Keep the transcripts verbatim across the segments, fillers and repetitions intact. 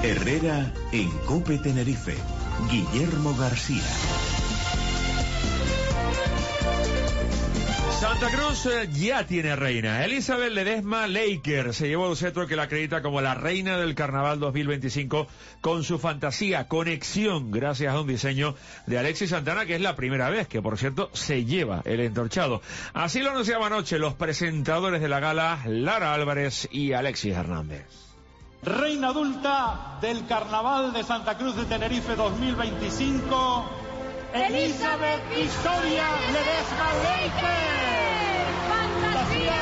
Herrera en COPE Tenerife. Guillermo García. Santa Cruz ya tiene reina. Elizabeth Ledesma Laker se llevó el cetro que la acredita como la reina del Carnaval dos mil veinticinco con su fantasía Conexión, gracias a un diseño de Alexis Santana, que es la primera vez que, por cierto, se lleva el entorchado. Así lo anunciaban anoche los presentadores de la gala, Lara Álvarez y Alexis Hernández. Reina adulta del Carnaval de Santa Cruz de Tenerife dos mil veinticinco... Elizabeth Victoria Ledesma Laker. ¡Fantasía!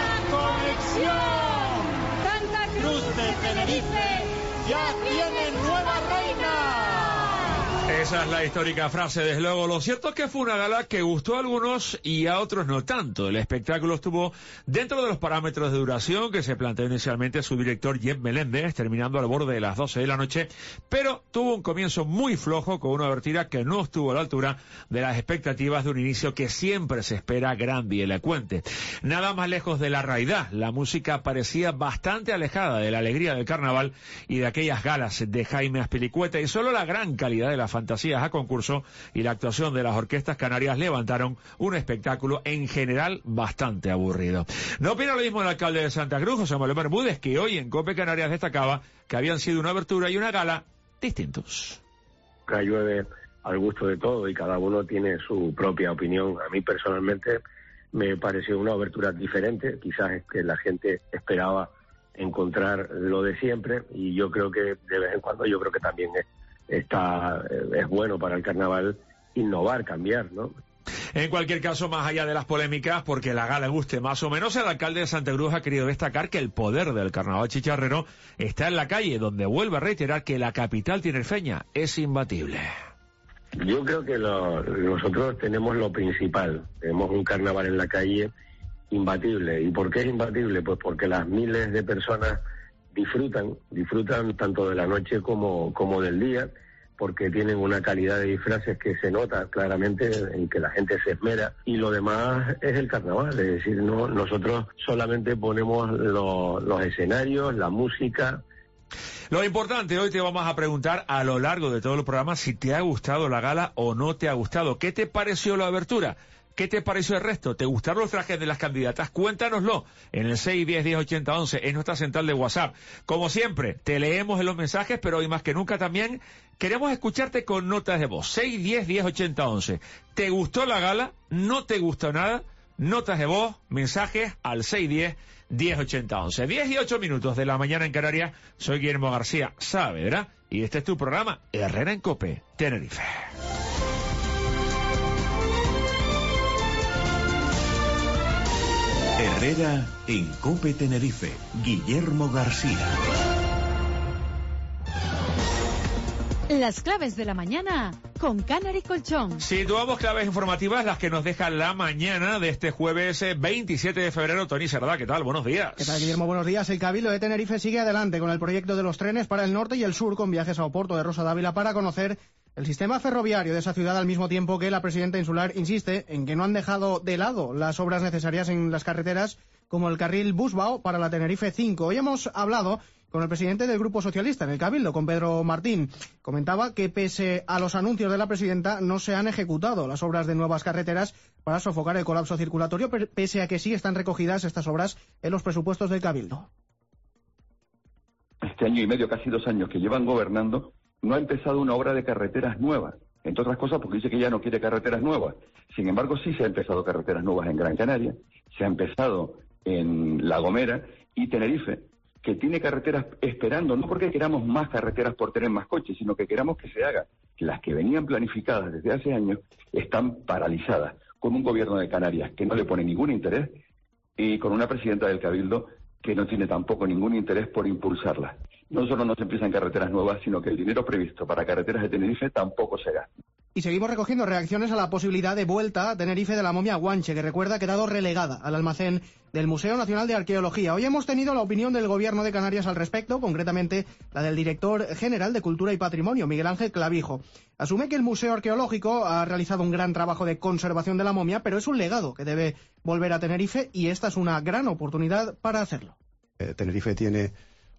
Conexión. Santa Cruz de Tenerife ya tiene nueva reina. Esa es la histórica frase, desde luego. Lo cierto es que fue una gala que gustó a algunos y a otros no tanto. El espectáculo estuvo dentro de los parámetros de duración que se planteó inicialmente su director Jeff Meléndez, terminando al borde de las doce de la noche, pero tuvo un comienzo muy flojo con una abertura que no estuvo a la altura de las expectativas de un inicio que siempre se espera grande y elocuente. Nada más lejos de la realidad, la música parecía bastante alejada de la alegría del carnaval y de aquellas galas de Jaime Azpilicueta, y solo la gran calidad de las fantasías a concurso y la actuación de las orquestas canarias levantaron un espectáculo en general bastante aburrido. No opina lo mismo el alcalde de Santa Cruz, José Manuel Bermúdez, que hoy en COPE Canarias destacaba que habían sido una abertura y una gala distintos. Llueve al gusto de todo y cada uno tiene su propia opinión. A mí personalmente me pareció una abertura diferente, quizás es que la gente esperaba encontrar lo de siempre, y yo creo que de vez en cuando yo creo que también es Está, es bueno para el carnaval innovar, cambiar, ¿no? En cualquier caso, más allá de las polémicas, porque la gala guste más o menos, el alcalde de Santa Cruz ha querido destacar que el poder del carnaval chicharrero está en la calle, donde vuelve a reiterar que la capital tinerfeña es imbatible. Yo creo que lo, nosotros tenemos lo principal, tenemos un carnaval en la calle imbatible. ¿Y por qué es imbatible? Pues porque las miles de personas disfrutan, disfrutan tanto de la noche como, como del día, porque tienen una calidad de disfraces que se nota claramente en que la gente se esmera, y lo demás es el carnaval, es decir, no, nosotros solamente ponemos lo, los escenarios, la música. Lo importante, hoy te vamos a preguntar a lo largo de todo el programa si te ha gustado la gala o no te ha gustado. ¿Qué te pareció la abertura? ¿Qué te pareció el resto? ¿Te gustaron los trajes de las candidatas? Cuéntanoslo en el seis diez diez ochenta once, en nuestra central de WhatsApp. Como siempre, te leemos en los mensajes, pero hoy más que nunca también queremos escucharte con notas de voz. seis diez diez ochenta once. ¿Te gustó la gala? ¿No te gustó nada? Notas de voz, mensajes al seis diez diez ochenta once. diez y ocho minutos de la mañana en Canarias. Soy Guillermo García Saavedra y este es tu programa Herrera en COPE Tenerife. Herrera en COPE Tenerife. Guillermo García. Las claves de la mañana con Canary Colchón. Situamos claves informativas, las que nos deja la mañana de este jueves veintisiete de febrero. Tony Cerdá, ¿qué tal? Buenos días. ¿Qué tal, Guillermo? Buenos días. El Cabildo de Tenerife sigue adelante con el proyecto de los trenes para el norte y el sur, con viajes a Oporto de Rosa Dávila para conocer el sistema ferroviario de esa ciudad, al mismo tiempo que la presidenta insular insiste en que no han dejado de lado las obras necesarias en las carreteras, como el carril Busbao para la Tenerife cinco. Hoy hemos hablado con el presidente del Grupo Socialista en el Cabildo, con Pedro Martín. Comentaba que pese a los anuncios de la presidenta no se han ejecutado las obras de nuevas carreteras para sofocar el colapso circulatorio, pese a que sí están recogidas estas obras en los presupuestos del Cabildo. Este año y medio, casi dos años que llevan gobernando, no ha empezado una obra de carreteras nuevas, entre otras cosas porque dice que ya no quiere carreteras nuevas. Sin embargo, sí se ha empezado carreteras nuevas en Gran Canaria, se ha empezado en La Gomera y Tenerife, que tiene carreteras esperando, no porque queramos más carreteras por tener más coches, sino que queramos que se haga. Las que venían planificadas desde hace años están paralizadas, con un gobierno de Canarias que no le pone ningún interés y con una presidenta del Cabildo que no tiene tampoco ningún interés por impulsarlas. No solo no se empiezan carreteras nuevas, sino que el dinero previsto para carreteras de Tenerife tampoco se gasta. Y seguimos recogiendo reacciones a la posibilidad de vuelta a Tenerife de la momia Guanche, que recuerda ha quedado relegada al almacén del Museo Nacional de Arqueología. Hoy hemos tenido la opinión del Gobierno de Canarias al respecto, concretamente la del director general de Cultura y Patrimonio, Miguel Ángel Clavijo. Asume que el Museo Arqueológico ha realizado un gran trabajo de conservación de la momia, pero es un legado que debe volver a Tenerife y esta es una gran oportunidad para hacerlo. Eh, Tenerife tiene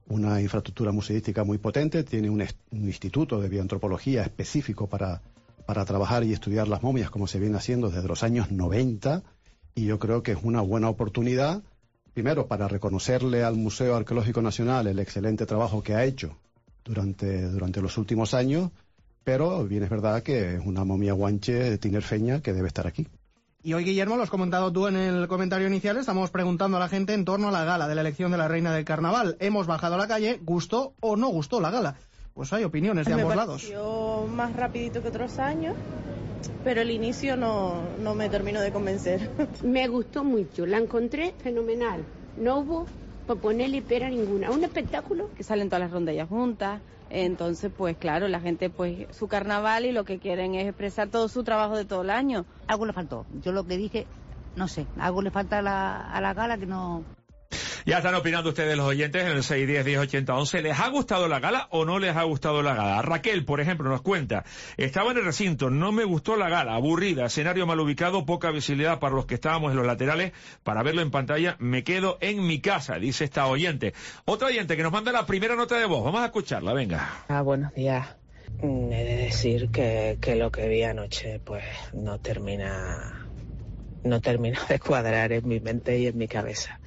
una infraestructura museística muy potente, tiene un, un instituto de bioantropología específico para, para trabajar y estudiar las momias, como se viene haciendo desde los años noventa, y yo creo que es una buena oportunidad, primero, para reconocerle al Museo Arqueológico Nacional el excelente trabajo que ha hecho durante, durante los últimos años, pero bien es verdad que es una momia guanche tinerfeña que debe estar aquí. Y hoy, Guillermo, lo has comentado tú en el comentario inicial, estamos preguntando a la gente en torno a la gala de la elección de la reina del carnaval. Hemos bajado a la calle, ¿gustó o no gustó la gala? Pues hay opiniones de ambos lados. Me pareció más rapidito que otros años, pero el inicio no, no me terminó de convencer. Me gustó mucho, la encontré fenomenal. No hubo para ponerle pera ninguna. Un espectáculo. Que salen todas las rondallas juntas. Entonces, pues claro, la gente, pues su carnaval y lo que quieren es expresar todo su trabajo de todo el año. Algo le faltó. Yo lo que dije, no sé, algo le falta a la, a la gala que no... Ya están opinando ustedes los oyentes en el seis diez, diez ochenta, once. ¿Les ha gustado la gala o no les ha gustado la gala? Raquel, por ejemplo, nos cuenta: estaba en el recinto, no me gustó la gala, aburrida, escenario mal ubicado, poca visibilidad para los que estábamos en los laterales. Para verlo en pantalla, me quedo en mi casa, dice esta oyente. Otra oyente que nos manda la primera nota de voz. Vamos a escucharla, venga. Ah, buenos días. He de decir que, que lo que vi anoche, pues, no termina, no termina de cuadrar en mi mente y en mi cabeza.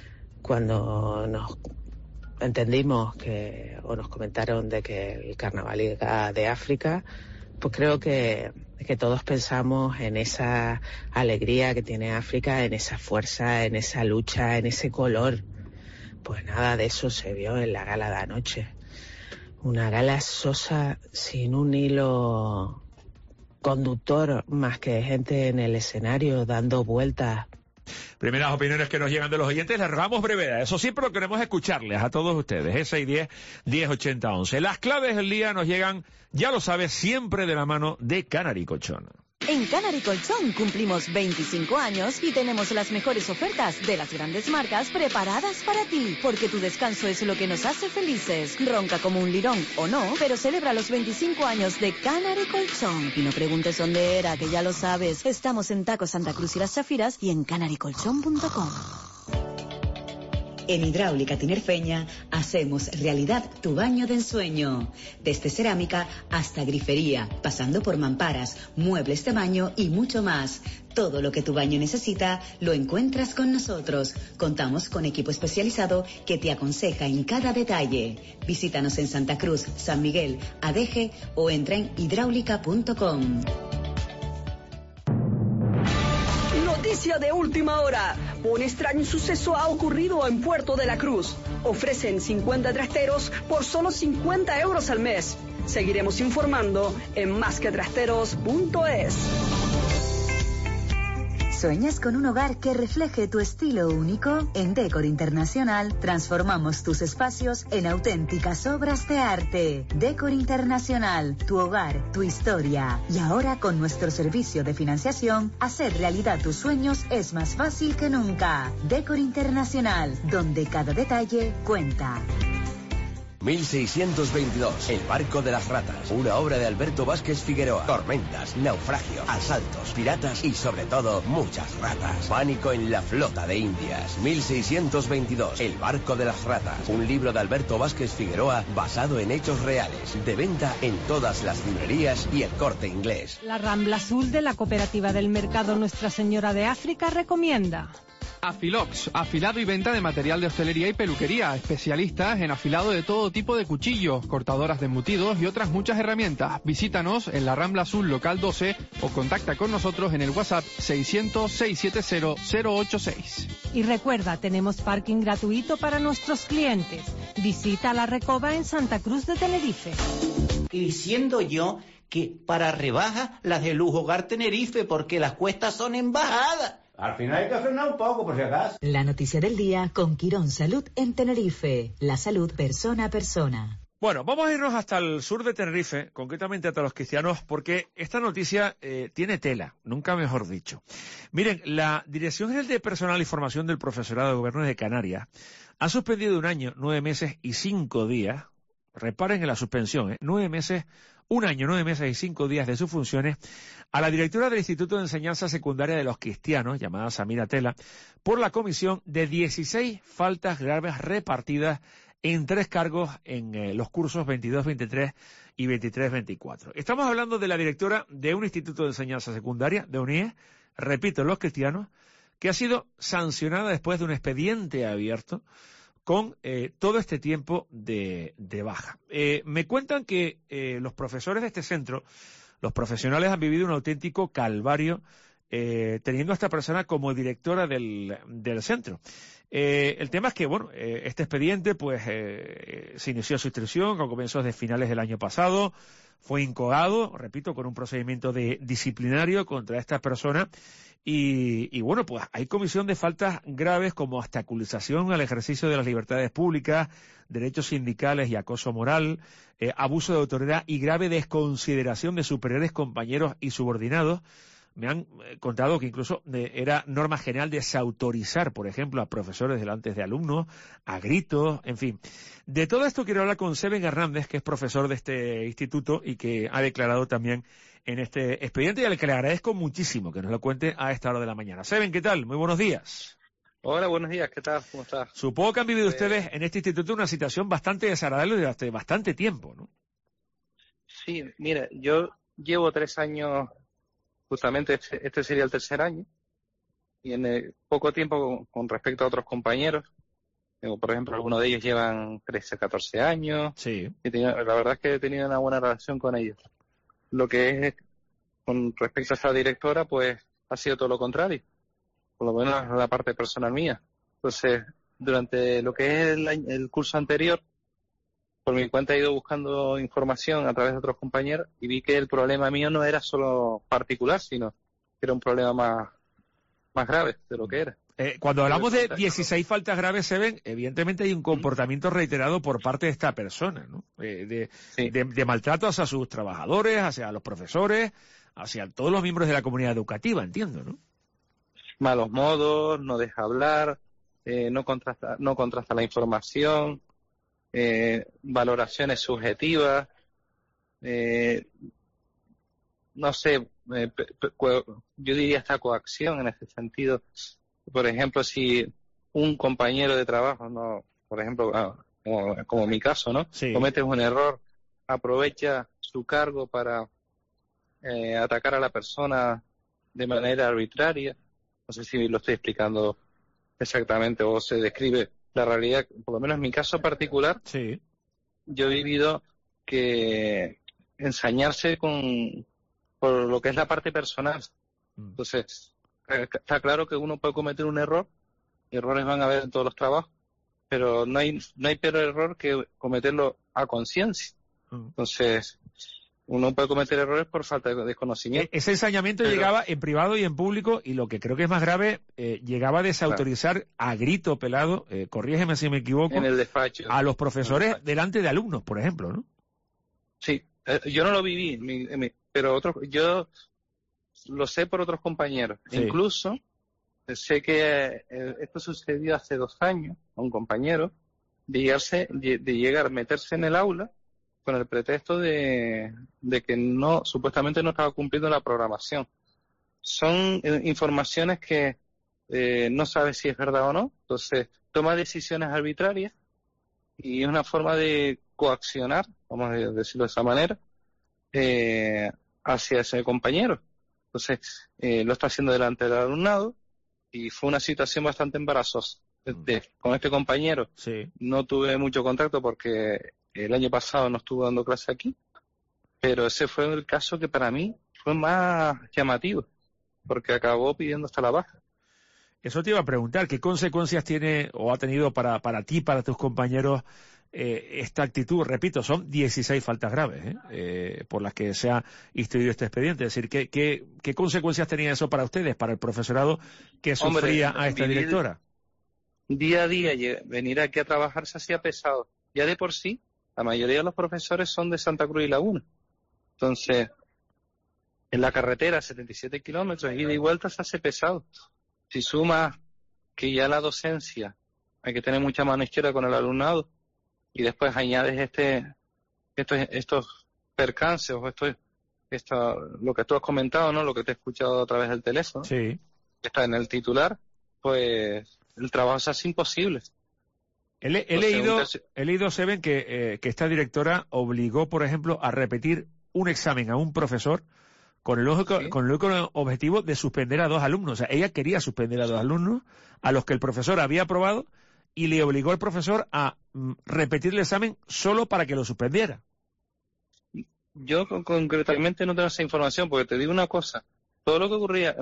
Cuando nos entendimos que, o nos comentaron de que el carnaval era de África, pues creo que, que todos pensamos en esa alegría que tiene África, en esa fuerza, en esa lucha, en ese color. Pues nada de eso se vio en la gala de anoche. Una gala sosa, sin un hilo conductor, más que gente en el escenario dando vueltas. Primeras opiniones que nos llegan de los oyentes, les rogamos brevedad. Eso siempre lo queremos escucharles a todos ustedes. Es seis diez, diez ochenta, once. Las claves del día nos llegan, ya lo sabes, siempre de la mano de Canary Colchón. En Canary Colchón cumplimos veinticinco años y tenemos las mejores ofertas de las grandes marcas preparadas para ti, porque tu descanso es lo que nos hace felices. Ronca como un lirón o no, pero celebra los veinticinco años de Canary Colchón. Y no preguntes dónde era, que ya lo sabes. Estamos en Taco Santa Cruz y Las Zafiras y en canary colchón punto com. En Hidráulica Tinerfeña hacemos realidad tu baño de ensueño. Desde cerámica hasta grifería, pasando por mamparas, muebles de baño y mucho más. Todo lo que tu baño necesita lo encuentras con nosotros. Contamos con equipo especializado que te aconseja en cada detalle. Visítanos en Santa Cruz, San Miguel, Adeje o entra en hidráulica punto com. Noticia de última hora. Un extraño suceso ha ocurrido en Puerto de la Cruz. Ofrecen cincuenta trasteros por solo cincuenta euros al mes. Seguiremos informando en más que trasteros punto es. ¿Sueñas con un hogar que refleje tu estilo único? En Decor Internacional transformamos tus espacios en auténticas obras de arte. Decor Internacional, tu hogar, tu historia. Y ahora con nuestro servicio de financiación, hacer realidad tus sueños es más fácil que nunca. Decor Internacional, donde cada detalle cuenta. mil seiscientos veintidós, El barco de las ratas, una obra de Alberto Vázquez Figueroa. Tormentas, naufragio, asaltos, piratas y sobre todo muchas ratas. Pánico en la flota de Indias. mil seiscientos veintidós, El barco de las ratas, un libro de Alberto Vázquez Figueroa basado en hechos reales. De venta en todas las librerías y El Corte Inglés. La Rambla Azul de la Cooperativa del Mercado Nuestra Señora de África recomienda Afilox, afilado y venta de material de hostelería y peluquería, especialistas en afilado de todo tipo de cuchillos, cortadoras de embutidos y otras muchas herramientas. Visítanos en la Rambla Azul local doce o contacta con nosotros en el WhatsApp seiscientos, seiscientos setenta, cero ocho seis. Y recuerda, tenemos parking gratuito para nuestros clientes. Visita La Recoba en Santa Cruz de Tenerife. Y diciendo yo que para rebajas las de Lujo Hogar Tenerife, porque las cuestas son en bajada. Al final hay que frenar un poco, por si acaso. La noticia del día con Quirón Salud en Tenerife. La salud persona a persona. Bueno, vamos a irnos hasta el sur de Tenerife, concretamente hasta los cristianos, porque esta noticia eh, tiene tela, nunca mejor dicho. Miren, la Dirección General de Personal y Formación del Profesorado de Gobierno de Canarias ha suspendido un año, nueve meses y cinco días, reparen en la suspensión, ¿eh? nueve meses, un año, nueve meses y cinco días de sus funciones, a la directora del Instituto de Enseñanza Secundaria de los Cristianos, llamada Samira Tela, por la comisión de dieciséis faltas graves repartidas en tres cargos en eh, los cursos veintidós veintitrés y veintitrés veinticuatro. Estamos hablando de la directora de un instituto de enseñanza secundaria, de UNIE, repito, Los Cristianos, que ha sido sancionada después de un expediente abierto con eh, todo este tiempo de, de baja. Eh, me cuentan que eh, los profesores de este centro, los profesionales, han vivido un auténtico calvario eh, teniendo a esta persona como directora del, del centro. Eh, el tema es que, bueno, eh, este expediente pues eh, se inició su instrucción a comienzos de finales del año pasado, fue incoado, repito, con un procedimiento de disciplinario contra esta persona y, y bueno, pues hay comisión de faltas graves como obstaculización al ejercicio de las libertades públicas, derechos sindicales y acoso moral, eh, abuso de autoridad y grave desconsideración de superiores, compañeros y subordinados. Me han contado que incluso era norma general desautorizar, por ejemplo, a profesores delante de alumnos, a gritos, en fin. De todo esto quiero hablar con Seven Hernández, que es profesor de este instituto y que ha declarado también en este expediente y al que le agradezco muchísimo que nos lo cuente a esta hora de la mañana. Seven, ¿qué tal? Muy buenos días. Hola, buenos días, ¿qué tal? ¿Cómo estás? Supongo que han vivido eh... ustedes en este instituto una situación bastante desagradable durante bastante tiempo, ¿no? Sí, mira, yo llevo tres años... Justamente este, este sería el tercer año y en el poco tiempo con, con respecto a otros compañeros, digo, por ejemplo, algunos de ellos llevan trece, catorce años. Sí. Y tenía, la verdad es que he tenido una buena relación con ellos. Lo que es con respecto a esta directora, pues ha sido todo lo contrario, por lo menos la parte personal mía. Entonces, durante lo que es el, el curso anterior, por mi cuenta he ido buscando información a través de otros compañeros y vi que el problema mío no era solo particular, sino que era un problema más, más grave de lo que era. Eh, cuando hablamos de dieciséis faltas graves, se ven, evidentemente hay un comportamiento reiterado por parte de esta persona, ¿no? Eh, de, sí. de, de maltrato hacia sus trabajadores, hacia los profesores, hacia todos los miembros de la comunidad educativa, entiendo, ¿no? Malos modos, no deja hablar, eh, no contrasta, no contrasta la información. Eh, valoraciones subjetivas, eh, no sé, eh, pe, pe, yo diría hasta coacción en ese sentido. Por ejemplo, si un compañero de trabajo, no, por ejemplo, ah, como, como mi caso, ¿no? Sí. Comete un error, aprovecha su cargo para eh, atacar a la persona de manera arbitraria. No sé si lo estoy explicando exactamente o se describe la realidad, por lo menos en mi caso particular, sí. Yo he vivido que ensañarse con por lo que es la parte personal. Entonces, está claro que uno puede cometer un error, errores van a haber en todos los trabajos, pero no hay no hay peor error que cometerlo a conciencia. Entonces, uno puede cometer errores por falta de desconocimiento. Ese ensañamiento pero... llegaba en privado y en público, y lo que creo que es más grave, eh, llegaba a desautorizar claro. a grito pelado, eh, corrígeme si me equivoco, en el despacho, a los profesores delante de alumnos, por ejemplo, ¿no? Sí, eh, yo no lo viví, mi, mi, pero otros, yo lo sé por otros compañeros. Sí. Incluso sé que eh, esto sucedió hace dos años a un compañero de, llegarse, de, de llegar a meterse en el aula con el pretexto de, de que no supuestamente no estaba cumpliendo la programación. Son eh, informaciones que eh, no sabe si es verdad o no, entonces toma decisiones arbitrarias y es una forma de coaccionar, vamos a decirlo de esa manera, eh, hacia ese compañero. Entonces eh, lo está haciendo delante del alumnado y fue una situación bastante embarazosa. De, con este compañero sí. no tuve mucho contacto porque el año pasado no estuvo dando clase aquí, pero ese fue el caso que para mí fue más llamativo, porque acabó pidiendo hasta la baja. Eso te iba a preguntar, ¿qué consecuencias tiene o ha tenido para, para ti, para tus compañeros, eh, esta actitud? Repito, son dieciséis faltas graves ¿eh? Eh, por las que se ha instruido este expediente. Es decir, ¿qué, qué, qué consecuencias tenía eso para ustedes, para el profesorado que sufría Hombre, a esta directora? Día a día, venir aquí a trabajar se hacía pesado. Ya de por sí, la mayoría de los profesores son de Santa Cruz y Laguna. Entonces, en la carretera, setenta y siete kilómetros, ida y vuelta se hace pesado. Si sumas que ya la docencia, hay que tener mucha mano izquierda con el alumnado, y después añades este, estos, estos percances, o esto, esto, lo que tú has comentado, ¿no? Lo que te he escuchado a través del teléfono, sí. que está en el titular, pues el trabajo se hace imposible. He, he, Entonces, leído, un... he leído, Seven, que, eh, que esta directora obligó, por ejemplo, a repetir un examen a un profesor con el, ojo, ¿sí? con el objetivo de suspender a dos alumnos. O sea, ella quería suspender a dos alumnos a los que el profesor había aprobado y le obligó al profesor a mm, repetir el examen solo para que lo suspendiera. Yo concretamente no tengo esa información, porque te digo una cosa. Todo lo que ocurría,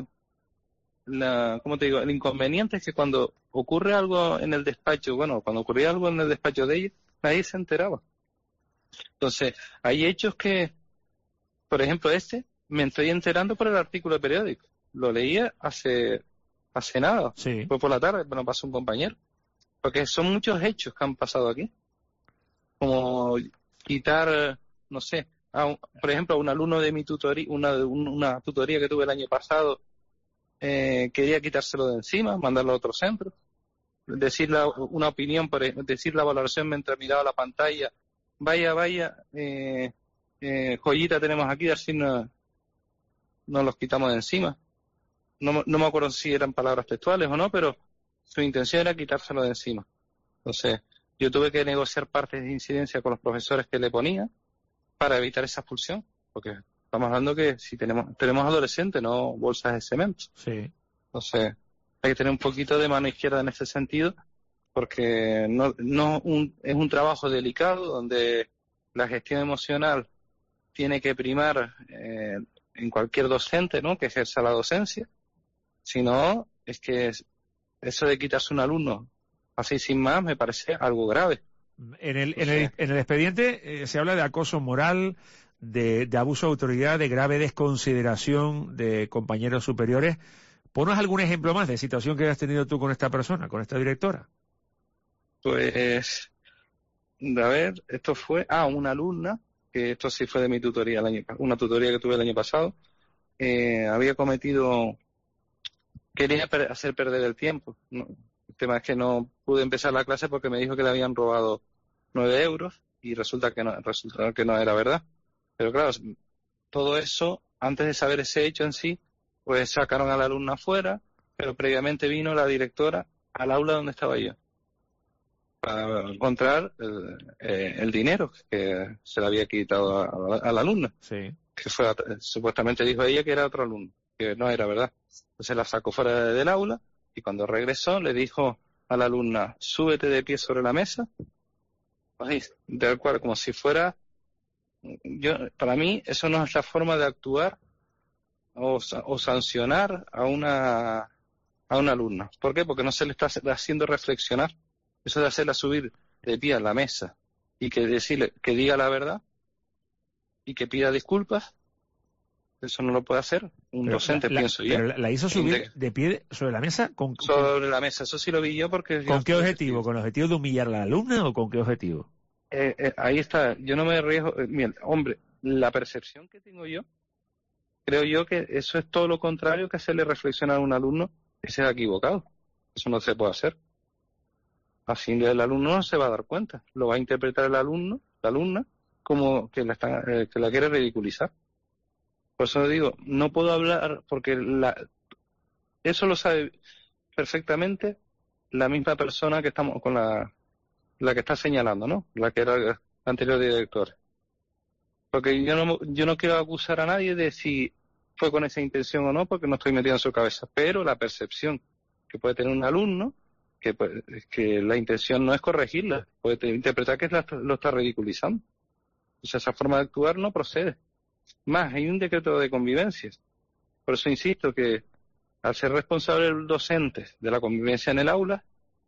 la, ¿cómo te digo? El inconveniente es que cuando ocurre algo en el despacho, bueno, cuando ocurría algo en el despacho de ella, nadie se enteraba. Entonces, hay hechos que, por ejemplo, este, me estoy enterando por el artículo de periódico. Lo leía hace, hace nada. Sí. Fue por la tarde, me lo pasó un compañero. Porque son muchos hechos que han pasado aquí. Como quitar, no sé, a un, por ejemplo, a un alumno de mi tutoría, una, una tutoría que tuve el año pasado, eh, quería quitárselo de encima, mandarlo a otro centro, decir la, una opinión, por, decir la valoración mientras miraba la pantalla, vaya, vaya, eh, eh, joyita tenemos aquí, así no, no los quitamos de encima. No, no me acuerdo si eran palabras textuales o no, pero su intención era quitárselo de encima. Entonces, yo tuve que negociar partes de incidencia con los profesores que le ponía para evitar esa expulsión, porque estamos hablando que si tenemos tenemos adolescentes, no bolsas de cemento. Sí. Entonces, hay que tener un poquito de mano izquierda en ese sentido, porque no no un, es un trabajo delicado donde la gestión emocional tiene que primar eh, en cualquier docente, ¿no?, que ejerza la docencia. Si no, es que eso de quitarse un alumno así sin más me parece algo grave. En el, en el, en el expediente eh, se habla de acoso moral, de, de abuso de autoridad, de grave desconsideración de compañeros superiores. Ponos algún ejemplo más de situación que has tenido tú con esta persona, con esta directora. Pues, a ver, esto fue, ah, una alumna, que esto sí fue de mi tutoría, el año, una tutoría que tuve el año pasado, eh, había cometido, quería per- hacer perder el tiempo, ¿no? El tema es que no pude empezar la clase porque me dijo que le habían robado nueve euros y resulta que no, resulta que no era verdad. Pero claro, todo eso, antes de saber ese hecho en sí, pues sacaron a la alumna afuera, pero previamente vino la directora al aula donde estaba yo para encontrar el, eh, el dinero que se le había quitado a, a, la, a la alumna. Sí. Que fue, supuestamente dijo ella que era otro alumno, que no era verdad. Entonces la sacó fuera del aula. Y cuando regresó le dijo a la alumna, súbete de pie sobre la mesa, así, tal cual, como si fuera, yo, para mí eso no es la forma de actuar o, o sancionar a una a una alumna. ¿Por qué? Porque no se le está haciendo reflexionar. Eso de hacerla subir de pie a la mesa y que decirle que diga la verdad y que pida disculpas, eso no lo puede hacer un pero docente, la, pienso la, yo. Pero la hizo subir de, de pie sobre la mesa. ¿Con, sobre la mesa, eso sí lo vi yo porque... ¿Con qué objetivo? ¿Con el objetivo de humillar a la alumna o con qué objetivo? Eh, eh, ahí está, yo no me arriesgo... Eh, mira, hombre, la percepción que tengo yo, creo yo que eso es todo lo contrario que hacerle reflexionar a un alumno que se ha equivocado. Eso no se puede hacer. Así el alumno no se va a dar cuenta. Lo va a interpretar el alumno, la alumna, como que la, está, eh, que la quiere ridiculizar. Por eso digo, no puedo hablar porque la, eso lo sabe perfectamente la misma persona que estamos con la, la que está señalando, ¿no? La que era la anterior directora. Porque yo no, yo no quiero acusar a nadie de si fue con esa intención o no, porque no estoy metido en su cabeza. Pero la percepción que puede tener un alumno, que, que la intención no es corregirla, puede interpretar que la, lo está ridiculizando. O sea, esa forma de actuar no procede. Más, hay un decreto de convivencias. Por eso insisto que al ser responsable el docente de la convivencia en el aula,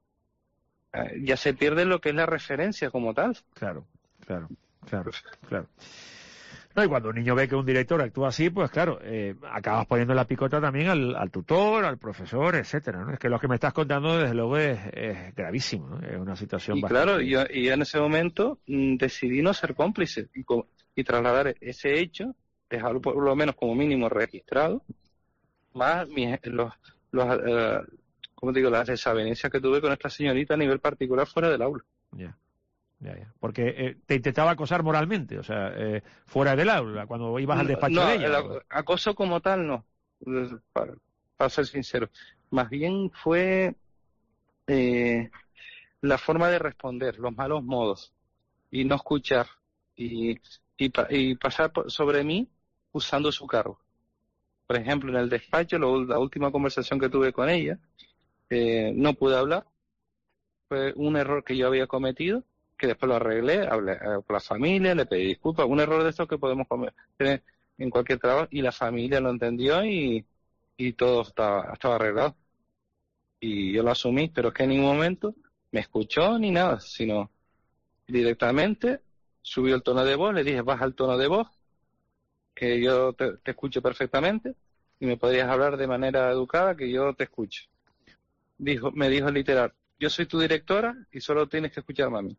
eh, ya se pierde lo que es la referencia como tal. Claro, claro, claro, claro. No, y cuando un niño ve que un director actúa así, pues claro, eh, acabas poniendo la picota también al, al tutor, al profesor, etcétera, ¿no? Es que lo que me estás contando, desde luego, es, es gravísimo, ¿no? Es una situación y bastante... claro, yo, y en ese momento mmm, decidí no ser cómplice y, y trasladar ese hecho, dejarlo por lo menos como mínimo registrado, más mis, los, los uh, ¿cómo te digo?, las desavenencias que tuve con esta señorita a nivel particular fuera del aula. Ya. Yeah. Ya, ya. Porque eh, te intentaba acosar moralmente, o sea, eh, fuera del aula, cuando ibas al despacho no, de ella. El acoso como tal no, para, para ser sincero. Más bien fue eh, la forma de responder, los malos modos, y no escuchar, y, y, y pasar por, sobre mí usando su cargo. Por ejemplo, en el despacho, lo, la última conversación que tuve con ella, eh, no pude hablar, fue un error que yo había cometido, que después lo arreglé, hablé con la familia, le pedí disculpas, un error de estos que podemos cometer en cualquier trabajo, y la familia lo entendió y, y todo estaba, estaba arreglado. Y yo lo asumí, pero es que en ningún momento me escuchó ni nada, sino directamente subió el tono de voz, le dije, baja el tono de voz, que yo te, te escucho perfectamente y me podrías hablar de manera educada, que yo te escucho. Dijo, me dijo literal, yo soy tu directora y solo tienes que escucharme a mí.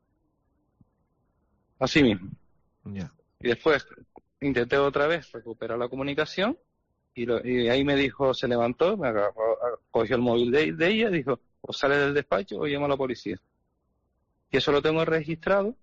Así mismo. Yeah. Y después intenté otra vez recuperar la comunicación y, lo, y ahí me dijo, se levantó, me agarró, cogió el móvil de, de ella, dijo, o sale del despacho o llama a la policía. Y eso lo tengo registrado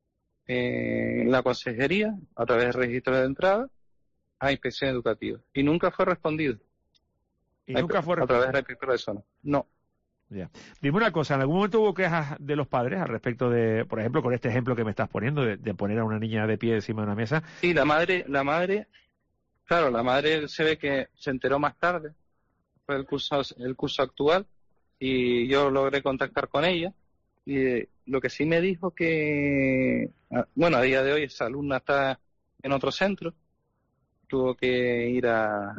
eh, en la consejería, a través del registro de entrada, a inspección educativa. Y nunca fue respondido. ¿Y a, nunca fue respondido? A través de la inspectora de zona. No. Ya. Dime una cosa, ¿en algún momento hubo quejas de los padres al respecto de, por ejemplo, con este ejemplo que me estás poniendo, de, de poner a una niña de pie encima de una mesa? Sí, la madre, la madre, claro, la madre se ve que se enteró más tarde, fue el curso, el curso actual, y yo logré contactar con ella, y eh, lo que sí me dijo que, bueno, a día de hoy esa alumna está en otro centro, tuvo que ir a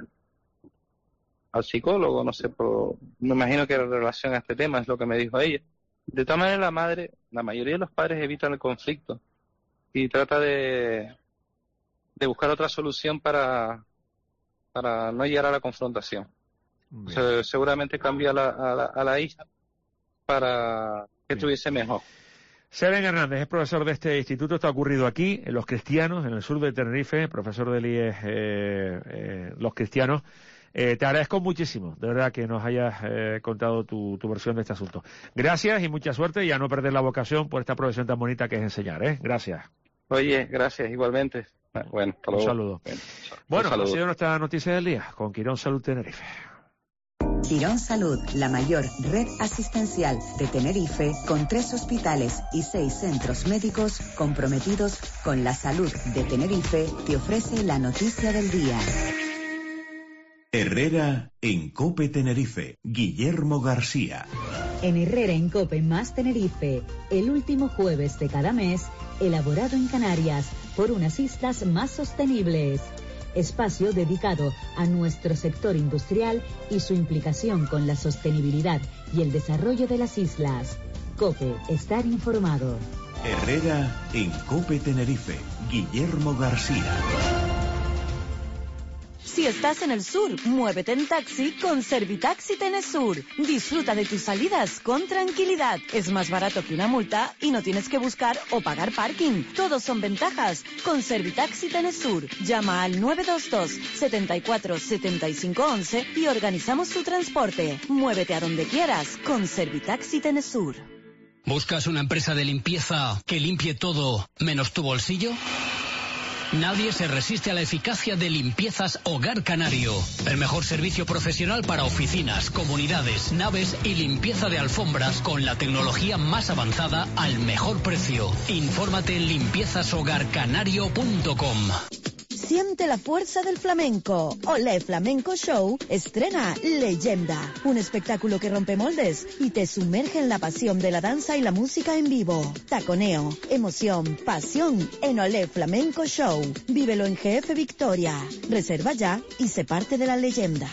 al psicólogo, no sé, por, me imagino que en relación a este tema es lo que me dijo ella. De todas maneras, la madre, la mayoría de los padres evitan el conflicto y trata de, de buscar otra solución para, para no llegar a la confrontación. O sea, seguramente cambia a la, a, la, a la hija para que estuviese mejor. Seben Hernández es profesor de este instituto, está ocurrido aquí, en Los Cristianos, en el sur de Tenerife, profesor del I E S eh, eh, Los Cristianos. Eh, te agradezco muchísimo, de verdad, que nos hayas eh, contado tu, tu versión de este asunto. Gracias y mucha suerte, y a no perder la vocación por esta profesión tan bonita que es enseñar, ¿eh? Gracias. Oye, gracias, igualmente. Bueno, hasta luego. Un saludo. Bueno, bueno saludo. Ha sido nuestra noticia del día con Quirón Salud Tenerife. Quirón Salud, la mayor red asistencial de Tenerife, con tres hospitales y seis centros médicos comprometidos con la salud de Tenerife, te ofrece la noticia del día. Herrera en COPE Tenerife, Guillermo García. En Herrera en COPE más Tenerife, el último jueves de cada mes, elaborado en Canarias por unas islas más sostenibles. Espacio dedicado a nuestro sector industrial y su implicación con la sostenibilidad y el desarrollo de las islas. COPE, estar informado. Herrera en COPE Tenerife, Guillermo García. Si estás en el sur, muévete en taxi con Servitaxi Tenesur. Disfruta de tus salidas con tranquilidad. Es más barato que una multa y no tienes que buscar o pagar parking. Todos son ventajas con Servitaxi Tenesur. Llama al nueve dos dos, setenta y cuatro, setenta y cinco once y organizamos tu transporte. Muévete a donde quieras con Servitaxi Tenesur. ¿Buscas una empresa de limpieza que limpie todo menos tu bolsillo? Nadie se resiste a la eficacia de Limpiezas Hogar Canario. El mejor servicio profesional para oficinas, comunidades, naves y limpieza de alfombras con la tecnología más avanzada al mejor precio. Infórmate en limpiezas hogar canario punto com. Siente la fuerza del flamenco. Olé Flamenco Show estrena Leyenda, un espectáculo que rompe moldes y te sumerge en la pasión de la danza y la música en vivo. Taconeo, emoción, pasión en Olé Flamenco Show. Vívelo en G F Victoria. Reserva ya y sé parte de la leyenda.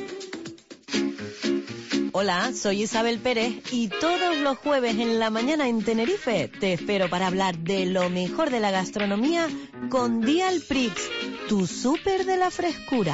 Hola, soy Isabel Pérez y todos los jueves en la mañana en Tenerife te espero para hablar de lo mejor de la gastronomía con Dial Prix, tu súper de la frescura.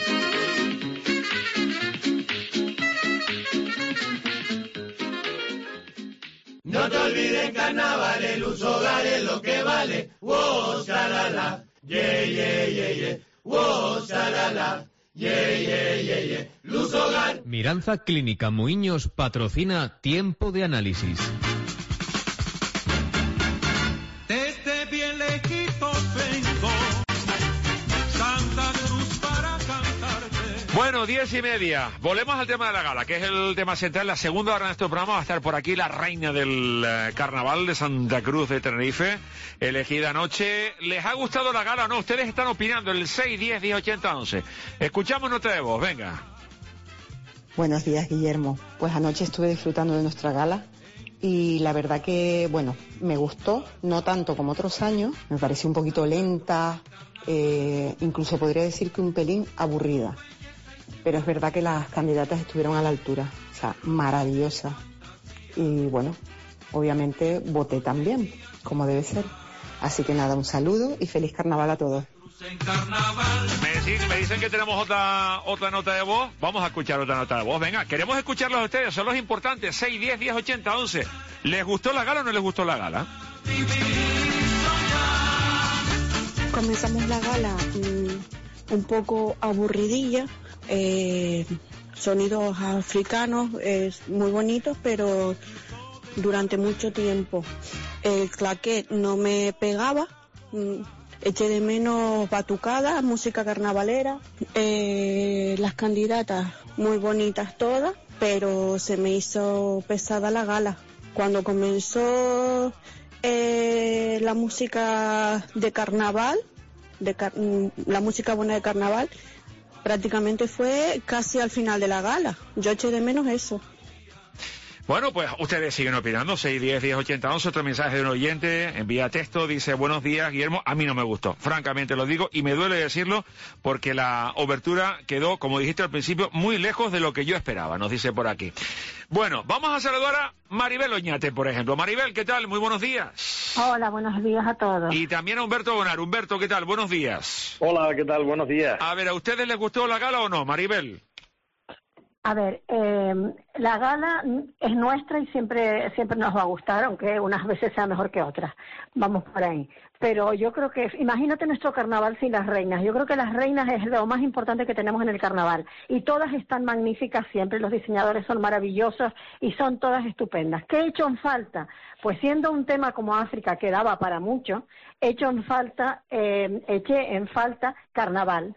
No te olvides carnaval, el uso hogar es lo que vale. Wow, shalala, yeah, yeah, yeah, yeah. Wow, shalala. Yeah, yeah, yeah, yeah. Luz Hogar. Miranza Clínica Muiños patrocina Tiempo de Análisis. Desde bien lejitos vengo, Santa Cruz para cantarte. Bueno, Bueno, diez y media. Volvemos al tema de la gala, que es el tema central. La segunda hora de nuestro programa va a estar por aquí la reina del eh, carnaval de Santa Cruz de Tenerife, elegida anoche. ¿Les ha gustado la gala o no? Ustedes están opinando, el seis, diez, diez, ochenta, once. Escuchamos nota de voz, venga. Buenos días, Guillermo. Pues anoche estuve disfrutando de nuestra gala y la verdad que, bueno, me gustó, no tanto como otros años, me pareció un poquito lenta, eh, incluso podría decir que un pelín aburrida. Pero es verdad que las candidatas estuvieron a la altura, o sea, maravillosas. Y bueno, obviamente voté también, como debe ser. Así que nada, un saludo y feliz carnaval a todos. Me dicen, me dicen que tenemos otra otra nota de voz. Vamos a escuchar otra nota de voz. Venga, queremos escucharlos a ustedes, son los importantes. seis, diez, diez, ochenta, once. ¿Les gustó la gala o no les gustó la gala? Comenzamos la gala mmm, un poco aburridilla. Eh, sonidos africanos eh, muy bonitos, pero durante mucho tiempo el claquet no me pegaba. Mm, eché de menos batucada, música carnavalera, eh, las candidatas muy bonitas todas, pero se me hizo pesada la gala. Cuando comenzó eh, la música de carnaval, de car la música buena de carnaval, prácticamente fue casi al final de la gala. Yo eché de menos eso. Bueno, pues ustedes siguen opinando, seis, diez, diez, ochenta, once, otro mensaje de un oyente, envía texto, dice, buenos días, Guillermo, a mí no me gustó, francamente lo digo, y me duele decirlo, porque la obertura quedó, como dijiste al principio, muy lejos de lo que yo esperaba, nos dice por aquí. Bueno, vamos a saludar a Maribel Oñate, por ejemplo. Maribel, ¿qué tal? Muy buenos días. Hola, buenos días a todos. Y también a Humberto Bonar. Humberto, ¿qué tal? Buenos días. Hola, ¿qué tal? Buenos días. A ver, ¿a ustedes les gustó la gala o no, Maribel? A ver, eh, la gala es nuestra y siempre siempre nos va a gustar, aunque unas veces sea mejor que otras. Vamos por ahí. Pero yo creo que, imagínate nuestro carnaval sin las reinas. Yo creo que las reinas es lo más importante que tenemos en el carnaval. Y todas están magníficas siempre, los diseñadores son maravillosos y son todas estupendas. ¿Qué he hecho en falta? Pues siendo un tema como África que daba para mucho, he hecho en falta, eh, eché en falta carnaval.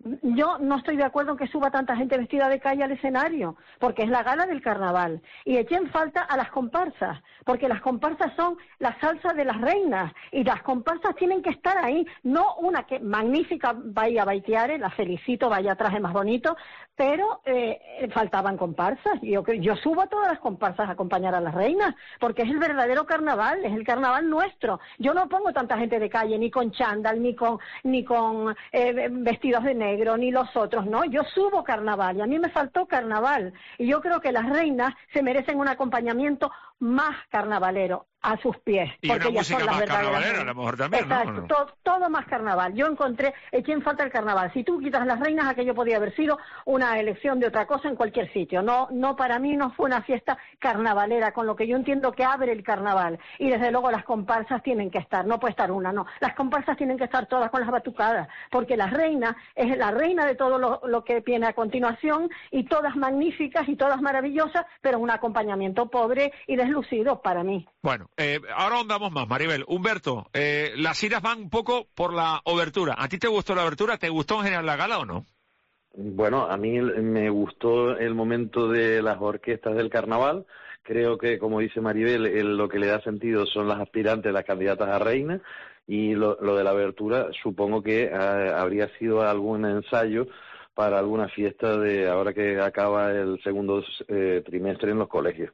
Yo no estoy de acuerdo en que suba tanta gente vestida de calle al escenario, porque es la gala del carnaval. Y eché en falta a las comparsas, porque las comparsas son la salsa de las reinas, y las comparsas tienen que estar ahí. No una que magnífica vaya a baiteare, la felicito, vaya traje más bonito, pero eh, faltaban comparsas. Yo, yo subo a todas las comparsas a acompañar a las reinas, porque es el verdadero carnaval, es el carnaval nuestro. Yo no pongo tanta gente de calle, ni con chándal, ni con, ni con eh, vestidos de negro, ni los otros, no, yo subo carnaval y a mí me faltó carnaval y yo creo que las reinas se merecen un acompañamiento más carnavalero a sus pies. Y porque una música más carnavalera, a lo mejor también, exacto, ¿no? todo, todo más carnaval. Yo encontré, eché en falta el carnaval. Si tú quitas las reinas, aquello podía haber sido una elección de otra cosa en cualquier sitio. No, no, para mí no fue una fiesta carnavalera, con lo que yo entiendo que abre el carnaval. Y desde luego las comparsas tienen que estar, no puede estar una, no. Las comparsas tienen que estar todas con las batucadas, porque la reina es la reina de todo lo, lo que viene a continuación, y todas magníficas y todas maravillosas, pero un acompañamiento pobre y deslucido para mí. Bueno, eh, ahora ahondamos más, Maribel. Humberto, eh, las iras van un poco por la obertura. ¿A ti te gustó la obertura? ¿Te gustó en general la gala o no? Bueno, a mí me gustó el momento de las orquestas del carnaval. Creo que, como dice Maribel, el, lo que le da sentido son las aspirantes, las candidatas a reina, y lo, lo de la abertura supongo que eh, habría sido algún ensayo para alguna fiesta de ahora que acaba el segundo eh, trimestre en los colegios.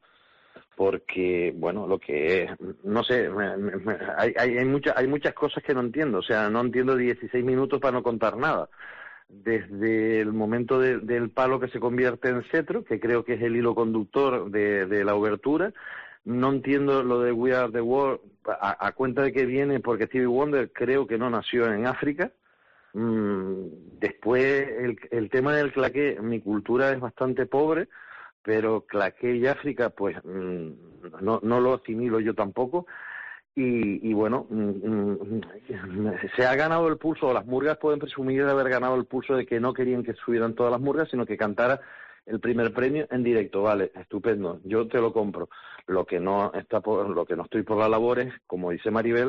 Porque, bueno, lo que es, no sé, me, me, hay, hay, hay, mucha, hay muchas cosas que no entiendo. O sea, no entiendo dieciséis minutos para no contar nada. Desde el momento de, del palo que se convierte en cetro, que creo que es el hilo conductor de, de la obertura. No entiendo lo de We Are the World, a, a cuenta de que viene, porque Stevie Wonder creo que no nació en África. Mm, después, el, el tema del claqué, mi cultura es bastante pobre, pero claqué y África, pues mmm, no, no lo asimilo yo tampoco. Y, y bueno, mmm, se ha ganado el pulso, o las murgas pueden presumir de haber ganado el pulso de que no querían que subieran todas las murgas, sino que cantara el primer premio en directo. Vale, estupendo, yo te lo compro. Lo que no está por, lo que no estoy por la labor es, como dice Maribel,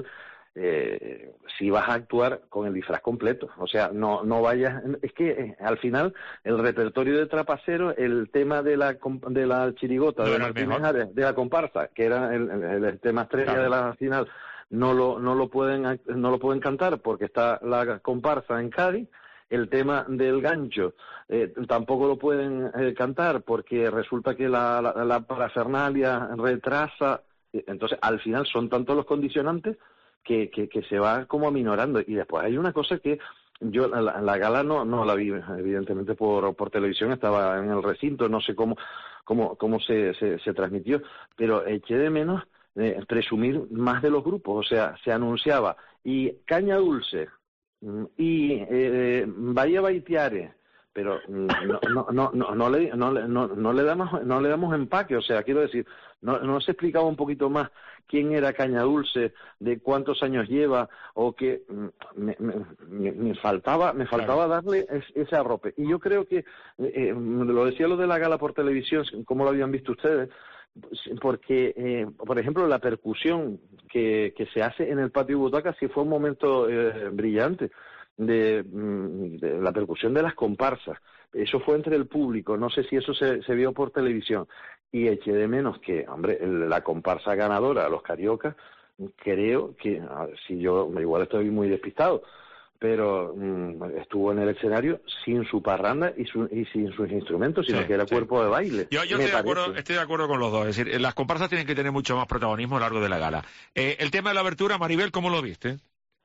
eh, si vas a actuar con el disfraz completo, o sea, no no vayas, es que eh, al final el repertorio de Trapacero, el tema de la de la chirigota, no de Martínez Ares, de la comparsa, que era el, el, el tema estrella claro. de la final, no lo no lo pueden no lo pueden cantar porque está la comparsa en Cádiz. El tema del gancho eh, tampoco lo pueden eh, cantar porque resulta que la, la, la parafernalia retrasa. Entonces, al final son tantos los condicionantes que, que, que se va como aminorando. Y después hay una cosa que yo, la, la gala no, no la vi, evidentemente, por, por televisión, estaba en el recinto, no sé cómo, cómo, cómo se, se, se transmitió, pero eché de menos eh, presumir más de los grupos. O sea, se anunciaba y Caña Dulce y eh, Bahía Baitiare, pero no no no no no le no, no, no le damos no le damos empaque, o sea, quiero decir, no no se explicaba un poquito más quién era Caña Dulce, de cuántos años lleva, o que me, me, me faltaba me faltaba claro. darle es, ese arrope. Y yo creo que eh, lo decía lo de la gala por televisión, ¿cómo lo habían visto ustedes? Porque, eh, por ejemplo, la percusión que, que se hace en el patio butaca sí fue un momento eh, brillante de, de la percusión de las comparsas. Eso fue entre el público, no sé si eso se, se vio por televisión. Y eché de menos que, hombre, el, la comparsa ganadora, los cariocas, creo que, a ver, si yo igual estoy muy despistado, pero mmm, estuvo en el escenario sin su parranda y, su, y sin sus instrumentos, sino sí, que era sí. cuerpo de baile. Yo, yo estoy, de acuerdo, estoy de acuerdo con los dos, es decir, las comparsas tienen que tener mucho más protagonismo a lo largo de la gala. Eh, el tema de la abertura, Maribel, ¿cómo lo viste?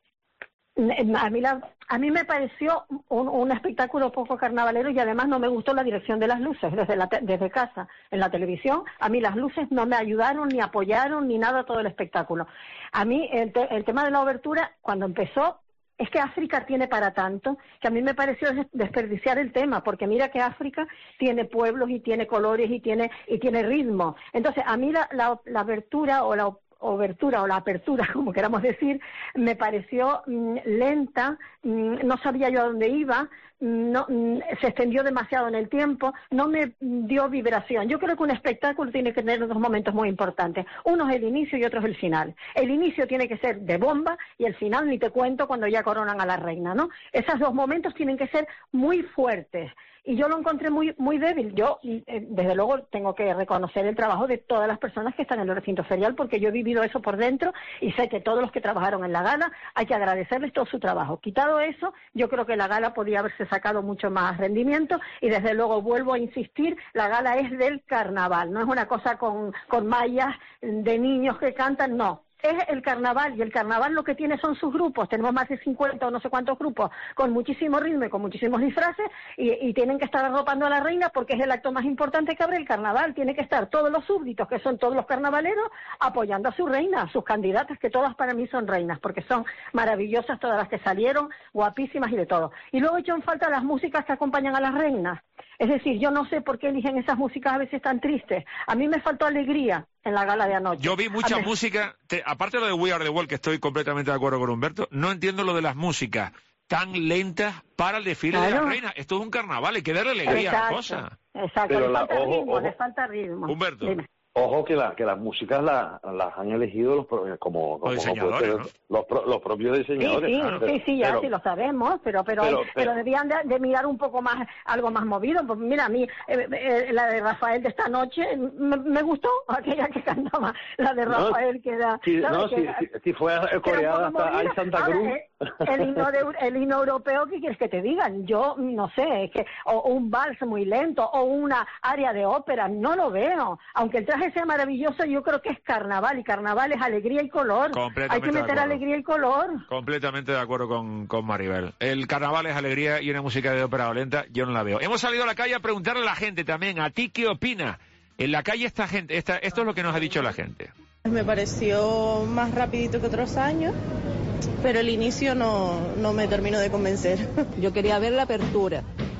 A mí, la, a mí me pareció un, un espectáculo poco carnavalero y además no me gustó la dirección de las luces desde, la, desde casa. En la televisión, a mí las luces no me ayudaron, ni apoyaron, ni nada todo el espectáculo. A mí el, te, el tema de la abertura, cuando empezó, es que África tiene para tanto, que a mí me pareció desperdiciar el tema, porque mira que África tiene pueblos y tiene colores y tiene y tiene ritmo. Entonces, a mí la, la, la abertura o la obertura o la apertura, como queramos decir, me pareció mmm, lenta, mmm, no sabía yo a dónde iba, no, mmm, se extendió demasiado en el tiempo, no me dio vibración. Yo creo que un espectáculo tiene que tener dos momentos muy importantes. Uno es el inicio y otro es el final. El inicio tiene que ser de bomba y el final ni te cuento cuando ya coronan a la reina, ¿no? Esos dos momentos tienen que ser muy fuertes. Y yo lo encontré muy muy débil. Yo, eh, desde luego, tengo que reconocer el trabajo de todas las personas que están en el recinto ferial, porque yo he vivido eso por dentro y sé que todos los que trabajaron en la gala hay que agradecerles todo su trabajo. Quitado eso, yo creo que la gala podía haberse sacado mucho más rendimiento y, desde luego, vuelvo a insistir, la gala es del carnaval, no es una cosa con, con mallas de niños que cantan, no. Es el carnaval, y el carnaval lo que tiene son sus grupos. Tenemos más de cincuenta o no sé cuántos grupos con muchísimo ritmo y con muchísimos disfraces y, y tienen que estar arropando a la reina porque es el acto más importante que abre el carnaval. Tiene que estar todos los súbditos, que son todos los carnavaleros, apoyando a su reina, a sus candidatas, que todas para mí son reinas, porque son maravillosas todas las que salieron, guapísimas y de todo. Y luego he hecho en falta las músicas que acompañan a las reinas. Es decir, yo no sé por qué eligen esas músicas a veces tan tristes. A mí me faltó alegría en la gala de anoche. Yo vi mucha música, te, aparte de lo de We Are the World, que estoy completamente de acuerdo con Humberto, no entiendo lo de las músicas tan lentas para el desfile claro. de la reina. Esto es un carnaval, hay que darle alegría exacto, a la cosa. Exacto, Pero le, la, falta ojo, ritmo, ojo. le falta ritmo. Humberto. Dime. Ojo que, la, que las músicas las la han elegido los como, como, los diseñadores, como ¿no? los, pro, los propios diseñadores. Sí, sí, claro. sí, sí, ya pero, sí lo sabemos, pero pero, pero, hay, pero, pero debían de, de mirar un poco más, algo más movido. Pues mira, a mí eh, eh, la de Rafael de esta noche me, me gustó, aquella que cantaba, la de Rafael, no, que era... Sí, no, que sí, era, sí, sí fue coreada hasta ahí Santa Cruz. Ahora, el, himno de, el himno europeo, ¿qué quieres que te digan? Yo no sé, es que o un vals muy lento o una área de ópera, no lo veo. Aunque el traje sea maravilloso, yo creo que es carnaval, y carnaval es alegría y color. Hay que meter alegría y color. Completamente de acuerdo con, con Maribel. El carnaval es alegría y una música de ópera lenta yo no la veo. Hemos salido a la calle a preguntarle a la gente también, ¿a ti qué opina? En la calle esta gente, esta, esto es lo que nos ha dicho la gente. Me pareció más rapidito que otros años, pero el inicio no, no me terminó de convencer. Yo quería ver la apertura.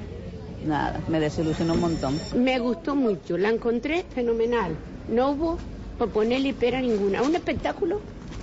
Nada, me desilusionó un montón. Me gustó mucho, la encontré fenomenal. No hubo por ponerle pera ninguna. Un espectáculo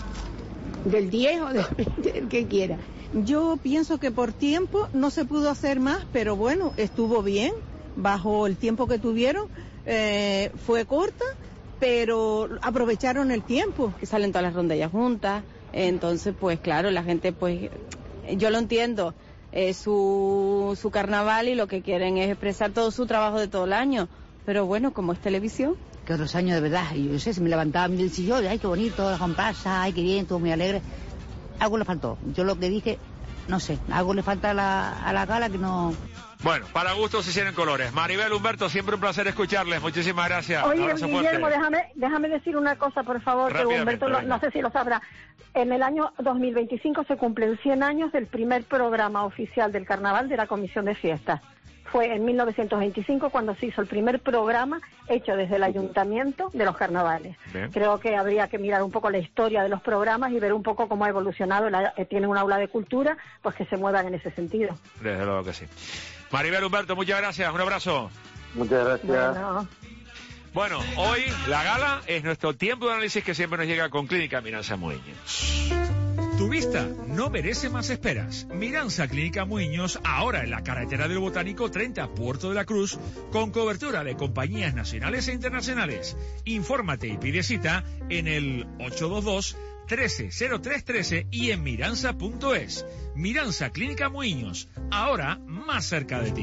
del diez o del veinte, el que quiera. Yo pienso que por tiempo no se pudo hacer más, pero bueno, estuvo bien, bajo el tiempo que tuvieron, eh, fue corta, pero aprovecharon el tiempo. Que salen todas las rondallas juntas, Entonces, pues claro, la gente, pues, yo lo entiendo, es su, su carnaval y lo que quieren es expresar todo su trabajo de todo el año, pero bueno, como es televisión. Que otros años de verdad, yo sé, se me levantaba del sillón, ay, qué bonito, la comparsa, ay, qué bien, todo muy alegre. Algo le faltó, yo lo que dije, no sé, algo le falta a la, a la gala que no... Bueno, para gustos se hicieron colores. Maribel, Humberto, siempre un placer escucharles. Muchísimas gracias. Oye, Guillermo, déjame, déjame decir una cosa, por favor, que Humberto lo, no sé si lo sabrá. En el año dos mil veinticinco se cumplen cien años del primer programa oficial del carnaval de la Comisión de Fiestas. Fue en mil novecientos veinticinco cuando se hizo el primer programa hecho desde el ayuntamiento de los carnavales. Bien. Creo que habría que mirar un poco la historia de los programas y ver un poco cómo ha evolucionado. La, eh, tienen un aula de cultura, pues que se muevan en ese sentido. Desde luego que sí. Maribel, Humberto, muchas gracias. Un abrazo. Muchas gracias. Bueno. Bueno, hoy la gala es nuestro tiempo de análisis que siempre nos llega con Clínica Miranza Muiños. Tu vista no merece más esperas. Miranza Clínica Muiños, ahora en la carretera del Botánico treinta, Puerto de la Cruz, con cobertura de compañías nacionales e internacionales. Infórmate y pide cita en el ocho dos dos, trece cero tres trece y en miranza punto es. Miranza Clínica Muiños, ahora más cerca de ti.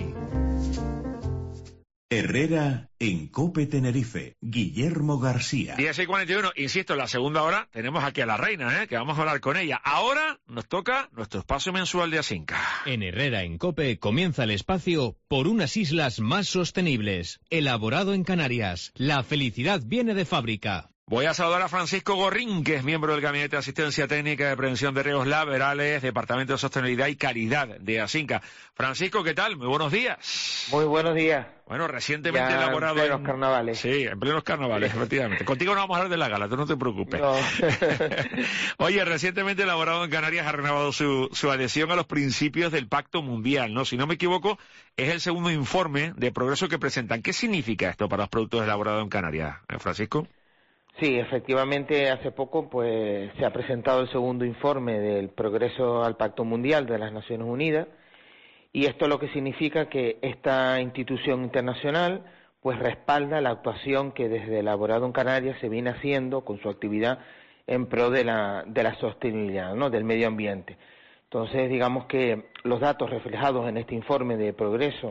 Herrera en COPE Tenerife, Guillermo García. diez y cuarenta y uno, insisto, en la segunda hora tenemos aquí a la reina, ¿eh? que vamos a hablar con ella. Ahora nos toca nuestro espacio mensual de Asinca. En Herrera en COPE comienza el espacio por unas islas más sostenibles. Elaborado en Canarias. La felicidad viene de fábrica. Voy a saludar a Francisco Gorrín, que es miembro del Gabinete de Asistencia Técnica de Prevención de Riesgos Laborales, Departamento de Sostenibilidad y Calidad de Asinca. Francisco, ¿qué tal? Muy buenos días. Muy buenos días. Bueno, recientemente ya elaborado... en plenos en... carnavales. Sí, en plenos carnavales, efectivamente. Contigo no vamos a hablar de la gala, tú no te preocupes. No. Oye, recientemente elaborado en Canarias ha renovado su, su adhesión a los principios del Pacto Mundial, ¿no? Si no me equivoco, es el segundo informe de progreso que presentan. ¿Qué significa esto para los productos elaborados en Canarias, ¿eh, Francisco? Sí, efectivamente, hace poco pues se ha presentado el segundo informe del progreso al Pacto Mundial de las Naciones Unidas, y esto lo que significa que esta institución internacional pues respalda la actuación que desde Elaborado en Canarias se viene haciendo con su actividad en pro de la, de la sostenibilidad, ¿no?, del medio ambiente. Entonces, digamos que los datos reflejados en este informe de progreso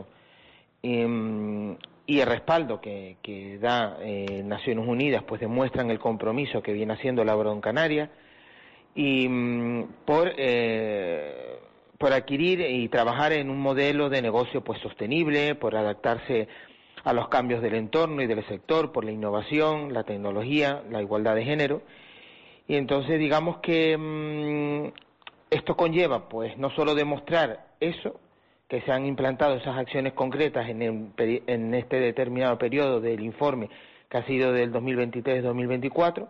eh, y el respaldo que, que da eh, Naciones Unidas pues demuestran el compromiso que viene haciendo Elaborado en Canarias y mm, por eh, por adquirir y trabajar en un modelo de negocio pues sostenible, por adaptarse a los cambios del entorno y del sector, por la innovación, la tecnología, la igualdad de género. Y entonces digamos que mmm, esto conlleva pues no solo demostrar eso, que se han implantado esas acciones concretas en, el, en este determinado periodo del informe, que ha sido del dos mil veintitrés dos mil veinticuatro,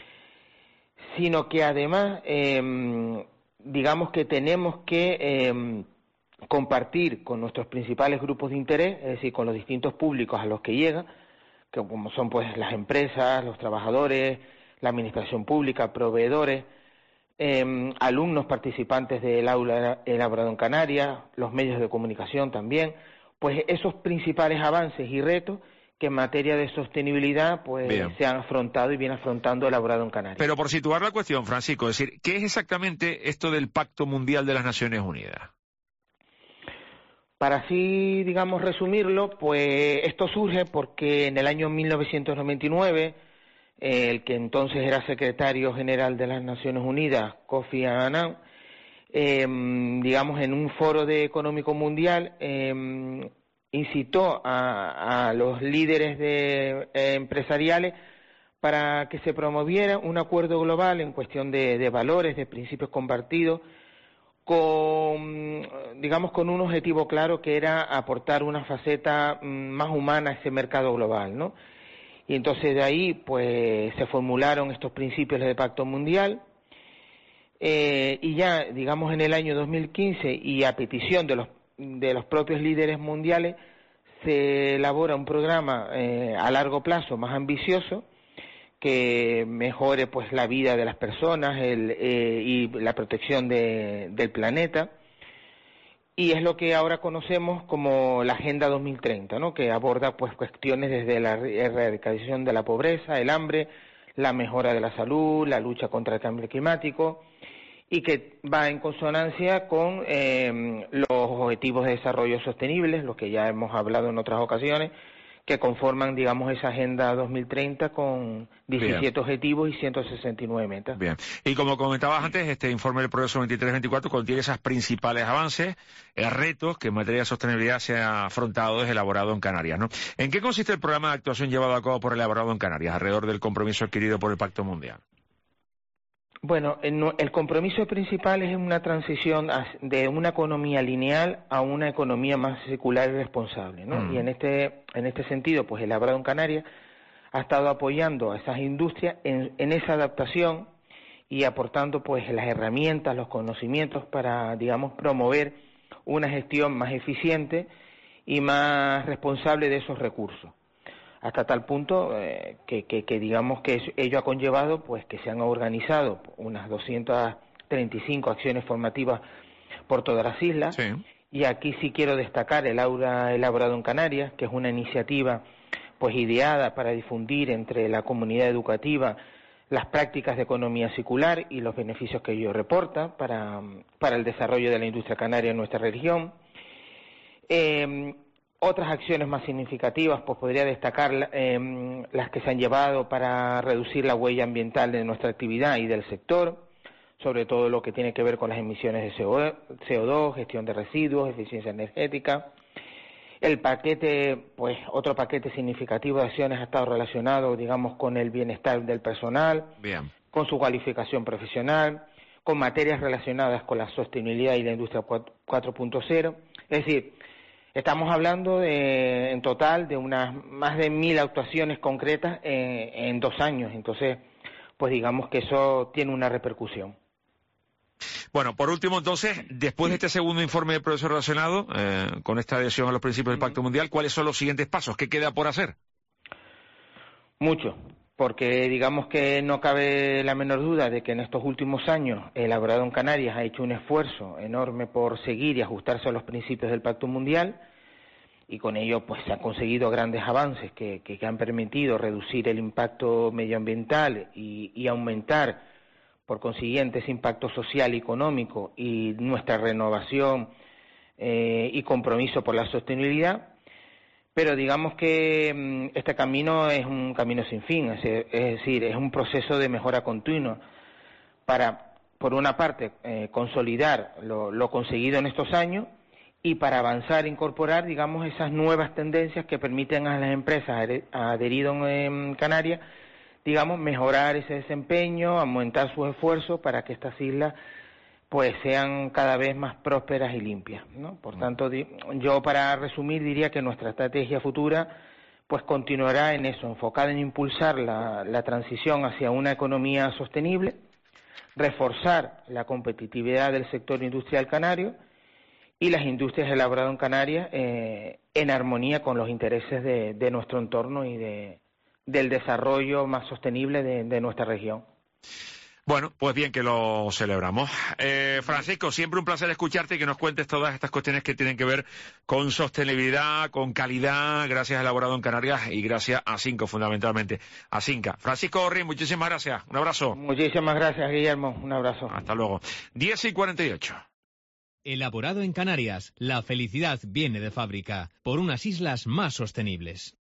sino que además, eh, digamos que tenemos que eh, compartir con nuestros principales grupos de interés, es decir, con los distintos públicos a los que llega, que como son pues las empresas, los trabajadores, la administración pública, proveedores, Eh, alumnos participantes del aula Elaborado en Canarias, los medios de comunicación también, pues esos principales avances y retos que en materia de sostenibilidad pues bien. se han afrontado y viene afrontando Elaborado en Canarias. Pero por situar la cuestión, Francisco, es decir, ¿qué es exactamente esto del Pacto Mundial de las Naciones Unidas? Para así, digamos, resumirlo, pues esto surge porque en el año mil novecientos noventa y nueve el que entonces era secretario general de las Naciones Unidas, Kofi Annan, eh, digamos, en un foro de económico mundial, eh, incitó a, a los líderes de, eh, empresariales para que se promoviera un acuerdo global en cuestión de, de valores, de principios compartidos, con, digamos, con un objetivo claro que era aportar una faceta más humana a ese mercado global, ¿no? Y entonces de ahí pues se formularon estos principios del Pacto Mundial eh, y ya digamos en el año dos mil quince y a petición de los de los propios líderes mundiales se elabora un programa eh, a largo plazo más ambicioso que mejore pues la vida de las personas el, eh, y la protección de, del planeta. Y es lo que ahora conocemos como la Agenda dos mil treinta, ¿no?, que aborda pues cuestiones desde la erradicación de la pobreza, el hambre, la mejora de la salud, la lucha contra el cambio climático, y que va en consonancia con eh, los objetivos de desarrollo sostenibles, los que ya hemos hablado en otras ocasiones, que conforman, digamos, esa Agenda dos mil treinta con diecisiete Bien. Objetivos y ciento sesenta y nueve metas. Bien. Y como comentabas antes, este informe del Progreso veintitrés veinticuatro contiene esos principales avances, eh, retos que en materia de sostenibilidad se han afrontado desde Elaborado en Canarias, ¿no? ¿En qué consiste el programa de actuación llevado a cabo por Elaborado en Canarias alrededor del compromiso adquirido por el Pacto Mundial? Bueno, el compromiso principal es una transición de una economía lineal a una economía más circular y responsable, ¿no? Mm. Y en este en este sentido, pues Elaborado en Canarias ha estado apoyando a esas industrias en, en esa adaptación y aportando pues las herramientas, los conocimientos para, digamos, promover una gestión más eficiente y más responsable de esos recursos. Hasta tal punto eh, que, que, que digamos que eso, ello ha conllevado pues que se han organizado unas doscientas treinta y cinco acciones formativas por todas las islas. Sí. Y aquí sí quiero destacar el Aula Elaborado en Canarias, que es una iniciativa pues ideada para difundir entre la comunidad educativa las prácticas de economía circular y los beneficios que ello reporta para, para el desarrollo de la industria canaria en nuestra región. Eh, Otras acciones más significativas, pues podría destacar eh, las que se han llevado para reducir la huella ambiental de nuestra actividad y del sector, sobre todo lo que tiene que ver con las emisiones de C O dos, gestión de residuos, eficiencia energética. El paquete, pues otro paquete significativo de acciones ha estado relacionado, digamos, con el bienestar del personal, Bien. Con su cualificación profesional, con materias relacionadas con la sostenibilidad y la industria cuatro punto cero, es decir, estamos hablando de, en total de unas más de mil actuaciones concretas en, en dos años. Entonces, pues digamos que eso tiene una repercusión. Bueno, por último, entonces, después de este segundo informe de progreso relacionado eh, con esta adhesión a los principios del Pacto Mundial, ¿cuáles son los siguientes pasos? ¿Qué queda por hacer? Mucho, porque digamos que no cabe la menor duda de que en estos últimos años Elaborado en Canarias ha hecho un esfuerzo enorme por seguir y ajustarse a los principios del Pacto Mundial, y con ello pues se han conseguido grandes avances que, que, que han permitido reducir el impacto medioambiental y, y aumentar por consiguiente ese impacto social y económico y nuestra renovación eh, y compromiso por la sostenibilidad. Pero digamos que mmm, este camino es un camino sin fin, es, es decir, es un proceso de mejora continua para, por una parte, eh, consolidar lo, lo conseguido en estos años y para avanzar e incorporar, digamos, esas nuevas tendencias que permiten a las empresas adheridas en Canarias, digamos, mejorar ese desempeño, aumentar sus esfuerzos para que estas islas pues sean cada vez más prósperas y limpias, ¿no? Por tanto, yo para resumir diría que nuestra estrategia futura pues continuará en eso, enfocada en impulsar la, la transición hacia una economía sostenible, reforzar la competitividad del sector industrial canario y las industrias elaboradas en Canarias eh, en armonía con los intereses de, de nuestro entorno y de, del desarrollo más sostenible de, de nuestra región. Bueno, pues bien que lo celebramos. Eh, Francisco, siempre un placer escucharte y que nos cuentes todas estas cuestiones que tienen que ver con sostenibilidad, con calidad, gracias a Elaborado en Canarias y gracias a Cinco, fundamentalmente, a Cinca. Francisco Orri, muchísimas gracias. Un abrazo. Muchísimas gracias, Guillermo. Un abrazo. Hasta luego. diez y cuarenta y ocho. Elaborado en Canarias, la felicidad viene de fábrica, por unas islas más sostenibles.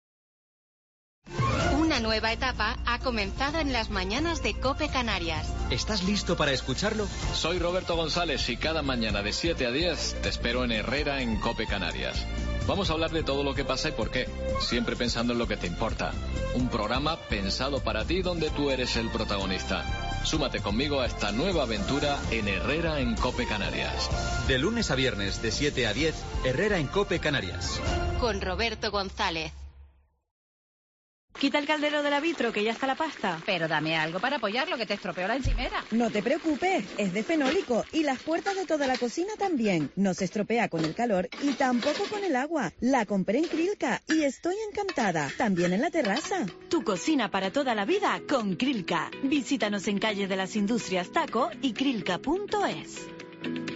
Una nueva etapa ha comenzado en las mañanas de COPE Canarias. ¿Estás listo para escucharlo? Soy Roberto González y cada mañana de siete a diez te espero en Herrera en COPE Canarias. Vamos a hablar de todo lo que pasa y por qué, siempre pensando en lo que te importa. Un programa pensado para ti donde tú eres el protagonista. Súmate conmigo a esta nueva aventura en Herrera en COPE Canarias. De lunes a viernes de siete a diez, Herrera en COPE Canarias. Con Roberto González. Quita el caldero del vitro, que ya está la pasta. Pero dame algo para apoyarlo, que te estropeó la encimera. No te preocupes, es de fenólico y las puertas de toda la cocina también. No se estropea con el calor y tampoco con el agua. La compré en Krilka y estoy encantada. También en la terraza. Tu cocina para toda la vida con Krilka. Visítanos en Calle de las Industrias Taco y krilka punto es.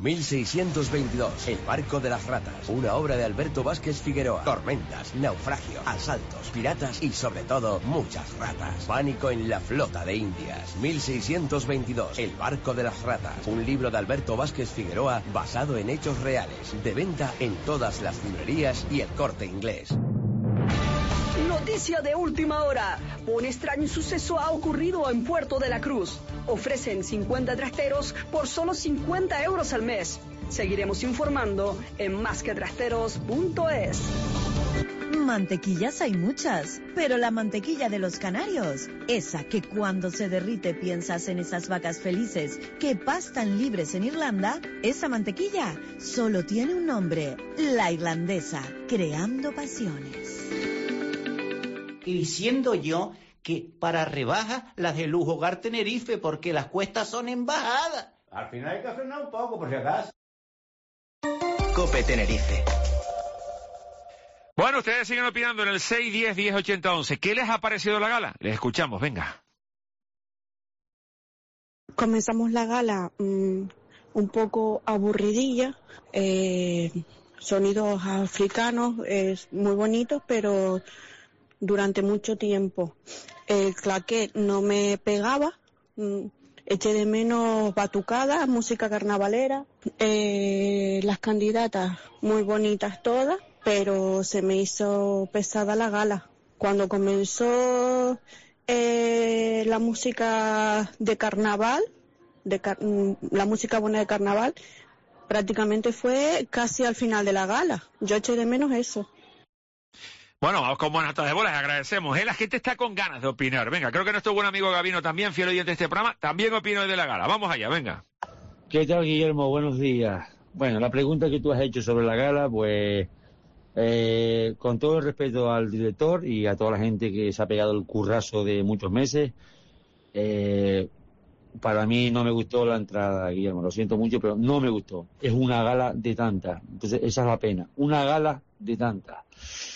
mil seiscientos veintidós, El barco de las ratas, una obra de Alberto Vázquez Figueroa. Tormentas, naufragio, asaltos, piratas y sobre todo muchas ratas. Pánico en la flota de Indias. mil seiscientos veintidós, El barco de las ratas, un libro de Alberto Vázquez Figueroa basado en hechos reales. De venta en todas las librerías y El Corte Inglés. Noticia de última hora. Un extraño suceso ha ocurrido en Puerto de la Cruz. Ofrecen cincuenta trasteros por solo cincuenta euros al mes. Seguiremos informando en más que trasteros punto es. Mantequillas hay muchas, pero la mantequilla de los canarios, esa que cuando se derrite piensas en esas vacas felices que pastan libres en Irlanda, esa mantequilla solo tiene un nombre, la irlandesa, creando pasiones. Y diciendo yo que para rebajas las de Lujo Hogar Tenerife, porque las cuestas son en bajada. Al final hay que frenar un poco, por si acaso. Cope Tenerife. Bueno, ustedes siguen opinando en el seis diez, diez ochenta, once. ¿Qué les ha parecido la gala? Les escuchamos, venga. Comenzamos la gala mmm, un poco aburridilla, eh, sonidos africanos, es muy bonito, pero durante mucho tiempo el claquet no me pegaba, mmm, eché de menos batucada, música carnavalera, eh, las candidatas muy bonitas todas, pero se me hizo pesada la gala. Cuando comenzó eh, la música de carnaval, de car la música buena de carnaval, prácticamente fue casi al final de la gala. Yo eché de menos eso. Bueno, vamos con buenas notas de bolas, agradecemos. ¿eh? La gente está con ganas de opinar. Venga, creo que nuestro buen amigo Gabino también, fiel oyente de este programa, también opina de la gala. Vamos allá, venga. ¿Qué tal, Guillermo? Buenos días. Bueno, la pregunta que tú has hecho sobre la gala, pues... Eh, con todo el respeto al director y a toda la gente que se ha pegado el currazo de muchos meses, eh, para mí no me gustó la entrada, Guillermo, lo siento mucho, pero no me gustó. Es una gala de tantas, entonces esa es la pena, una gala de tantas.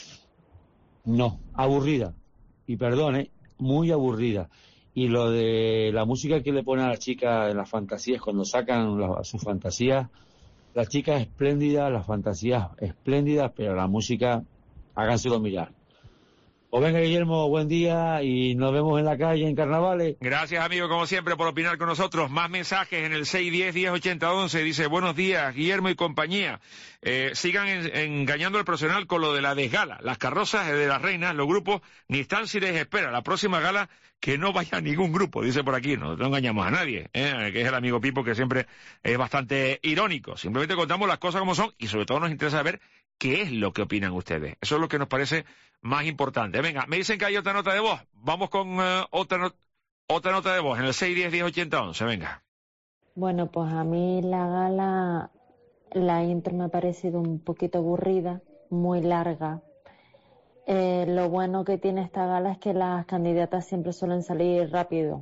No, aburrida, y perdone, muy aburrida. Y lo de la música que le ponen a las chicas en las fantasías, cuando sacan la, sus fantasías, las chicas espléndidas, las fantasías espléndidas, pero la música, háganselo mirar. Pues venga, Guillermo, buen día y nos vemos en la calle en carnavales. Gracias, amigo, como siempre, por opinar con nosotros. Más mensajes en el seis diez, diez ochenta, once. Dice, buenos días, Guillermo y compañía. Eh, sigan en, engañando al profesional con lo de la desgala. Las carrozas de las reinas, los grupos, ni están si les espera. La próxima gala, que no vaya ningún grupo, dice por aquí. No, no engañamos a nadie, ¿eh? Que es el amigo Pipo, que siempre es bastante irónico. Simplemente contamos las cosas como son y sobre todo nos interesa ver qué es lo que opinan ustedes. Eso es lo que nos parece más importante. Venga, me dicen que hay otra nota de voz. Vamos con uh, otra, no otra nota de voz en el seis diez, diez ochenta, once. Venga. Bueno, pues a mí la gala, la intro me ha parecido un poquito aburrida, muy larga. Eh, lo bueno que tiene esta gala es que las candidatas siempre suelen salir rápido.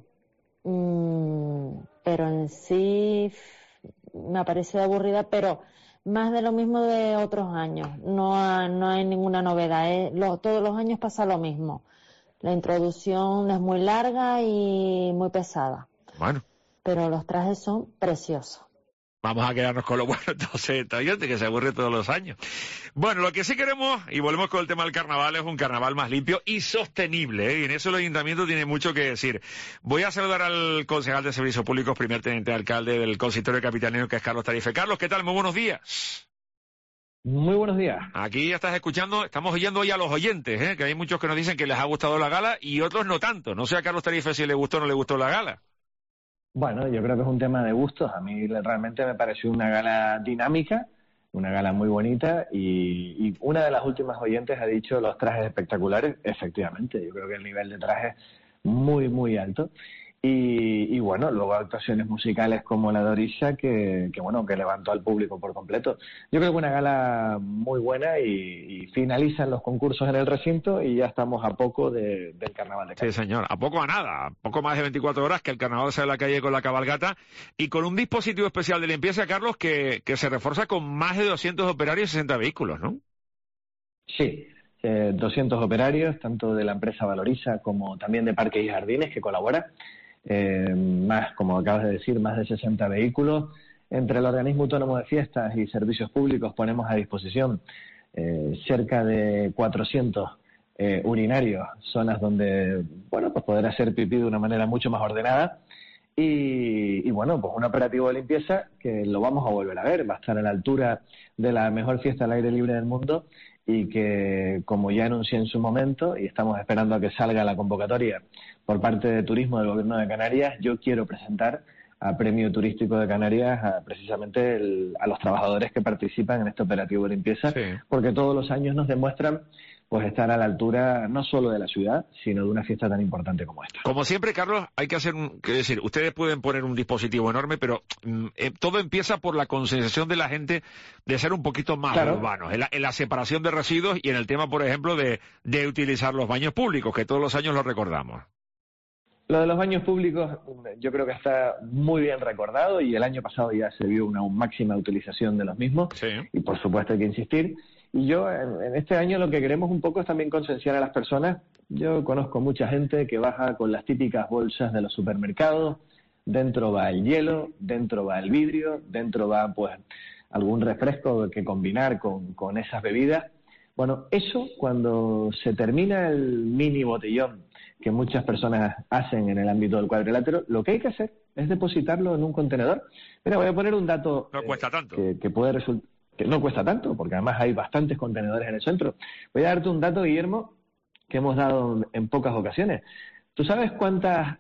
Mm, pero en sí me ha parecido aburrida, pero más de lo mismo de otros años. No, no hay ninguna novedad. ¿eh? Lo, todos los años pasa lo mismo. La introducción es muy larga y muy pesada. Bueno. Pero los trajes son preciosos. Vamos a quedarnos con lo bueno entonces, que se aburre todos los años. Bueno, lo que sí queremos, y volvemos con el tema del carnaval, es un carnaval más limpio y sostenible, ¿eh? Y en eso el ayuntamiento tiene mucho que decir. Voy a saludar al concejal de Servicios Públicos, primer teniente de alcalde del consistorio capitalino, que es Carlos Tarife. Carlos, ¿qué tal? Muy buenos días. Muy buenos días. Aquí ya estás escuchando, estamos oyendo hoy a los oyentes, ¿eh? Que hay muchos que nos dicen que les ha gustado la gala y otros no tanto. No sé a Carlos Tarife si le gustó o no le gustó la gala. Bueno, yo creo que es un tema de gustos. A mí realmente me pareció una gala dinámica, una gala muy bonita y, y una de las últimas oyentes ha dicho los trajes espectaculares. Efectivamente, yo creo que el nivel de trajes muy, muy alto. Y, y bueno, luego actuaciones musicales como la de Orisa que, que bueno, que levantó al público por completo. Yo creo que una gala muy buena y, y finalizan los concursos en el recinto y ya estamos a poco de, del carnaval de calle. Sí, señor, a poco a nada, a poco más de veinticuatro horas que el carnaval sale a la calle con la cabalgata y con un dispositivo especial de limpieza, Carlos, que, que se refuerza con más de doscientos operarios y sesenta vehículos, ¿no? Sí. Eh, doscientos operarios, tanto de la empresa Valoriza como también de Parques y Jardines, que colabora. Eh, más, como acabas de decir, más de sesenta vehículos, entre el Organismo Autónomo de Fiestas y Servicios Públicos ponemos a disposición eh, cerca de cuatrocientos eh, urinarios, zonas donde, bueno, pues poder hacer pipí de una manera mucho más ordenada. Y, y bueno, pues un operativo de limpieza que lo vamos a volver a ver, va a estar a la altura de la mejor fiesta al aire libre del mundo y que, como ya anuncié en su momento, y estamos esperando a que salga la convocatoria por parte de Turismo del Gobierno de Canarias, yo quiero presentar a Premio Turístico de Canarias a, precisamente el, a los trabajadores que participan en este operativo de limpieza, sí. Porque todos los años nos demuestran pues estar a la altura no solo de la ciudad, sino de una fiesta tan importante como esta. Como siempre, Carlos, hay que hacer un... Es decir, ustedes pueden poner un dispositivo enorme, pero eh, todo empieza por la concienciación de la gente de ser un poquito más claro. urbanos, en la, en la separación de residuos y en el tema, por ejemplo, de, de utilizar los baños públicos, que todos los años lo recordamos. Lo de los baños públicos yo creo que está muy bien recordado y el año pasado ya se vio una máxima utilización de los mismos sí. Y por supuesto hay que insistir. Y yo, en este año, lo que queremos un poco es también concienciar a las personas. Yo conozco mucha gente que baja con las típicas bolsas de los supermercados, dentro va el hielo, dentro va el vidrio, dentro va, pues, algún refresco que combinar con, con esas bebidas. Bueno, eso, cuando se termina el mini botellón que muchas personas hacen en el ámbito del cuadrilátero, lo que hay que hacer es depositarlo en un contenedor. Mira, voy a poner un dato no cuesta tanto. Que, que puede resultar... que no cuesta tanto, porque además hay bastantes contenedores en el centro. Voy a darte un dato, Guillermo, que hemos dado en pocas ocasiones. ¿Tú sabes cuántas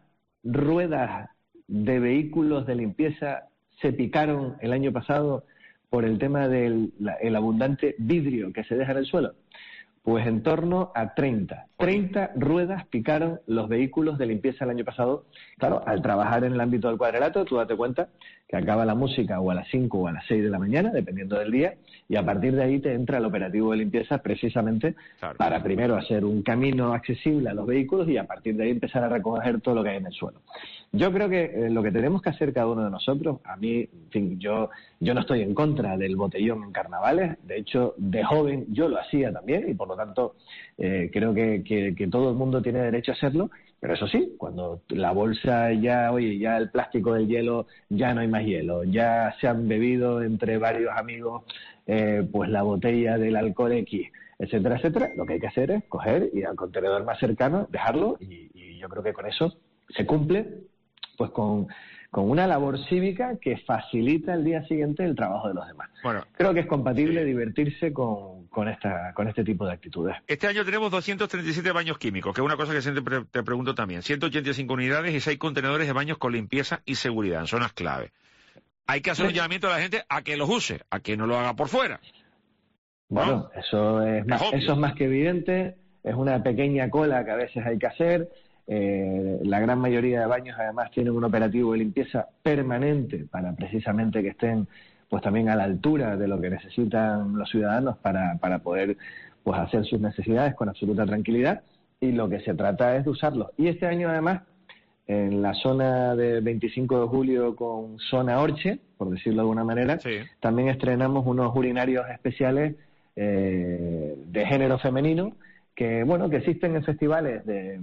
ruedas de vehículos de limpieza se picaron el año pasado por el tema del la, el abundante vidrio que se deja en el suelo? Pues en torno a treinta. treinta ruedas picaron los vehículos de limpieza el año pasado. Claro, al trabajar en el ámbito del cuadrilátero, tú date cuenta que acaba la música o a las cinco o a las seis de la mañana, dependiendo del día, y a partir de ahí te entra el operativo de limpieza precisamente claro. Para primero hacer un camino accesible a los vehículos y a partir de ahí empezar a recoger todo lo que hay en el suelo. Yo creo que eh, lo que tenemos que hacer cada uno de nosotros, a mí, en fin, yo, yo no estoy en contra del botellón en carnavales, de hecho, de joven yo lo hacía también y por lo tanto eh, creo que, que, que todo el mundo tiene derecho a hacerlo, pero eso sí, cuando la bolsa ya, oye, ya el plástico del hielo, ya no hay más hielo, ya se han bebido entre varios amigos eh, pues la botella del alcohol X, etcétera, etcétera, lo que hay que hacer es coger y al contenedor más cercano dejarlo y, y yo creo que con eso se cumple pues con, con una labor cívica que facilita el día siguiente el trabajo de los demás. Bueno, creo que es compatible sí. divertirse con, con, esta, con este tipo de actitudes. Este año tenemos doscientos treinta y siete baños químicos, que es una cosa que siempre te pregunto también. ciento ochenta y cinco unidades y seis contenedores de baños con limpieza y seguridad en zonas clave. Hay que hacer un llamamiento a la gente a que los use, a que no lo haga por fuera. Bueno, ¿no? eso es, más, eso es más que evidente, es una pequeña cola que a veces hay que hacer. Eh, la gran mayoría de baños además tienen un operativo de limpieza permanente para precisamente que estén pues también a la altura de lo que necesitan los ciudadanos para, para poder pues hacer sus necesidades con absoluta tranquilidad y lo que se trata es de usarlos. Y este año además en la zona de veinticinco de julio con zona Orche, por decirlo de alguna manera, sí. También estrenamos unos urinarios especiales eh, de género femenino que bueno que existen en festivales de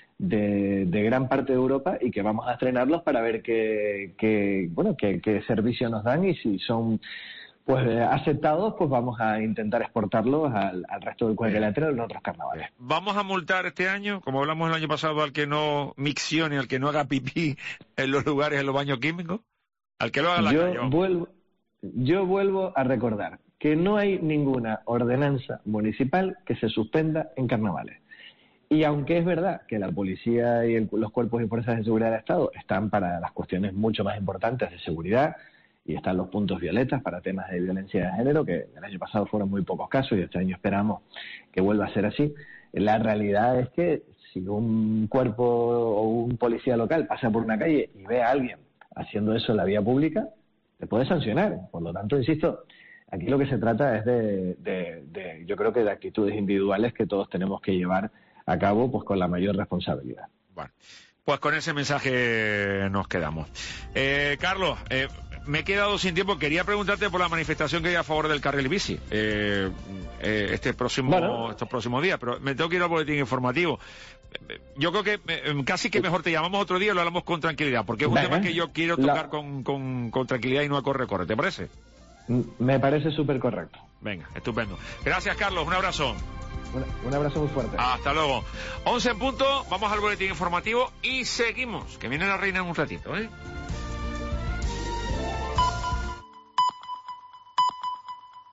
De, de gran parte de Europa y que vamos a estrenarlos para ver qué, qué bueno qué, qué servicio nos dan y si son pues aceptados, pues vamos a intentar exportarlos al, al resto del cuadrilátero en otros carnavales. ¿Vamos a multar este año, como hablamos el año pasado, al que no miccione, al que no haga pipí en los lugares, en los baños químicos? Al que lo haga en la yo calle. Vuelvo, yo vuelvo a recordar que no hay ninguna ordenanza municipal que se suspenda en carnavales. Y aunque es verdad que la policía y el, los cuerpos y fuerzas de seguridad del Estado están para las cuestiones mucho más importantes de seguridad y están los puntos violetas para temas de violencia de género, que el año pasado fueron muy pocos casos y este año esperamos que vuelva a ser así, la realidad es que si un cuerpo o un policía local pasa por una calle y ve a alguien haciendo eso en la vía pública, te puede sancionar. Por lo tanto, insisto, aquí lo que se trata es de, de, de yo creo que de actitudes individuales que todos tenemos que llevar a cabo pues con la mayor responsabilidad. Bueno, pues con ese mensaje nos quedamos. Eh, Carlos, eh, me he quedado sin tiempo. Quería preguntarte por la manifestación que hay a favor del carril bici eh, eh, este próximo, bueno. estos próximos días, pero me tengo que ir al boletín informativo. Yo creo que eh, casi que mejor te llamamos otro día y lo hablamos con tranquilidad, porque es un Venga. tema que yo quiero tocar la... con, con, con tranquilidad y no a corre-corre. ¿Te parece? Me parece súper correcto. Venga, estupendo. Gracias, Carlos. Un abrazo. Un, un abrazo muy fuerte. Hasta luego. once en punto, vamos al boletín informativo y seguimos, que viene la reina en un ratito, ¿eh?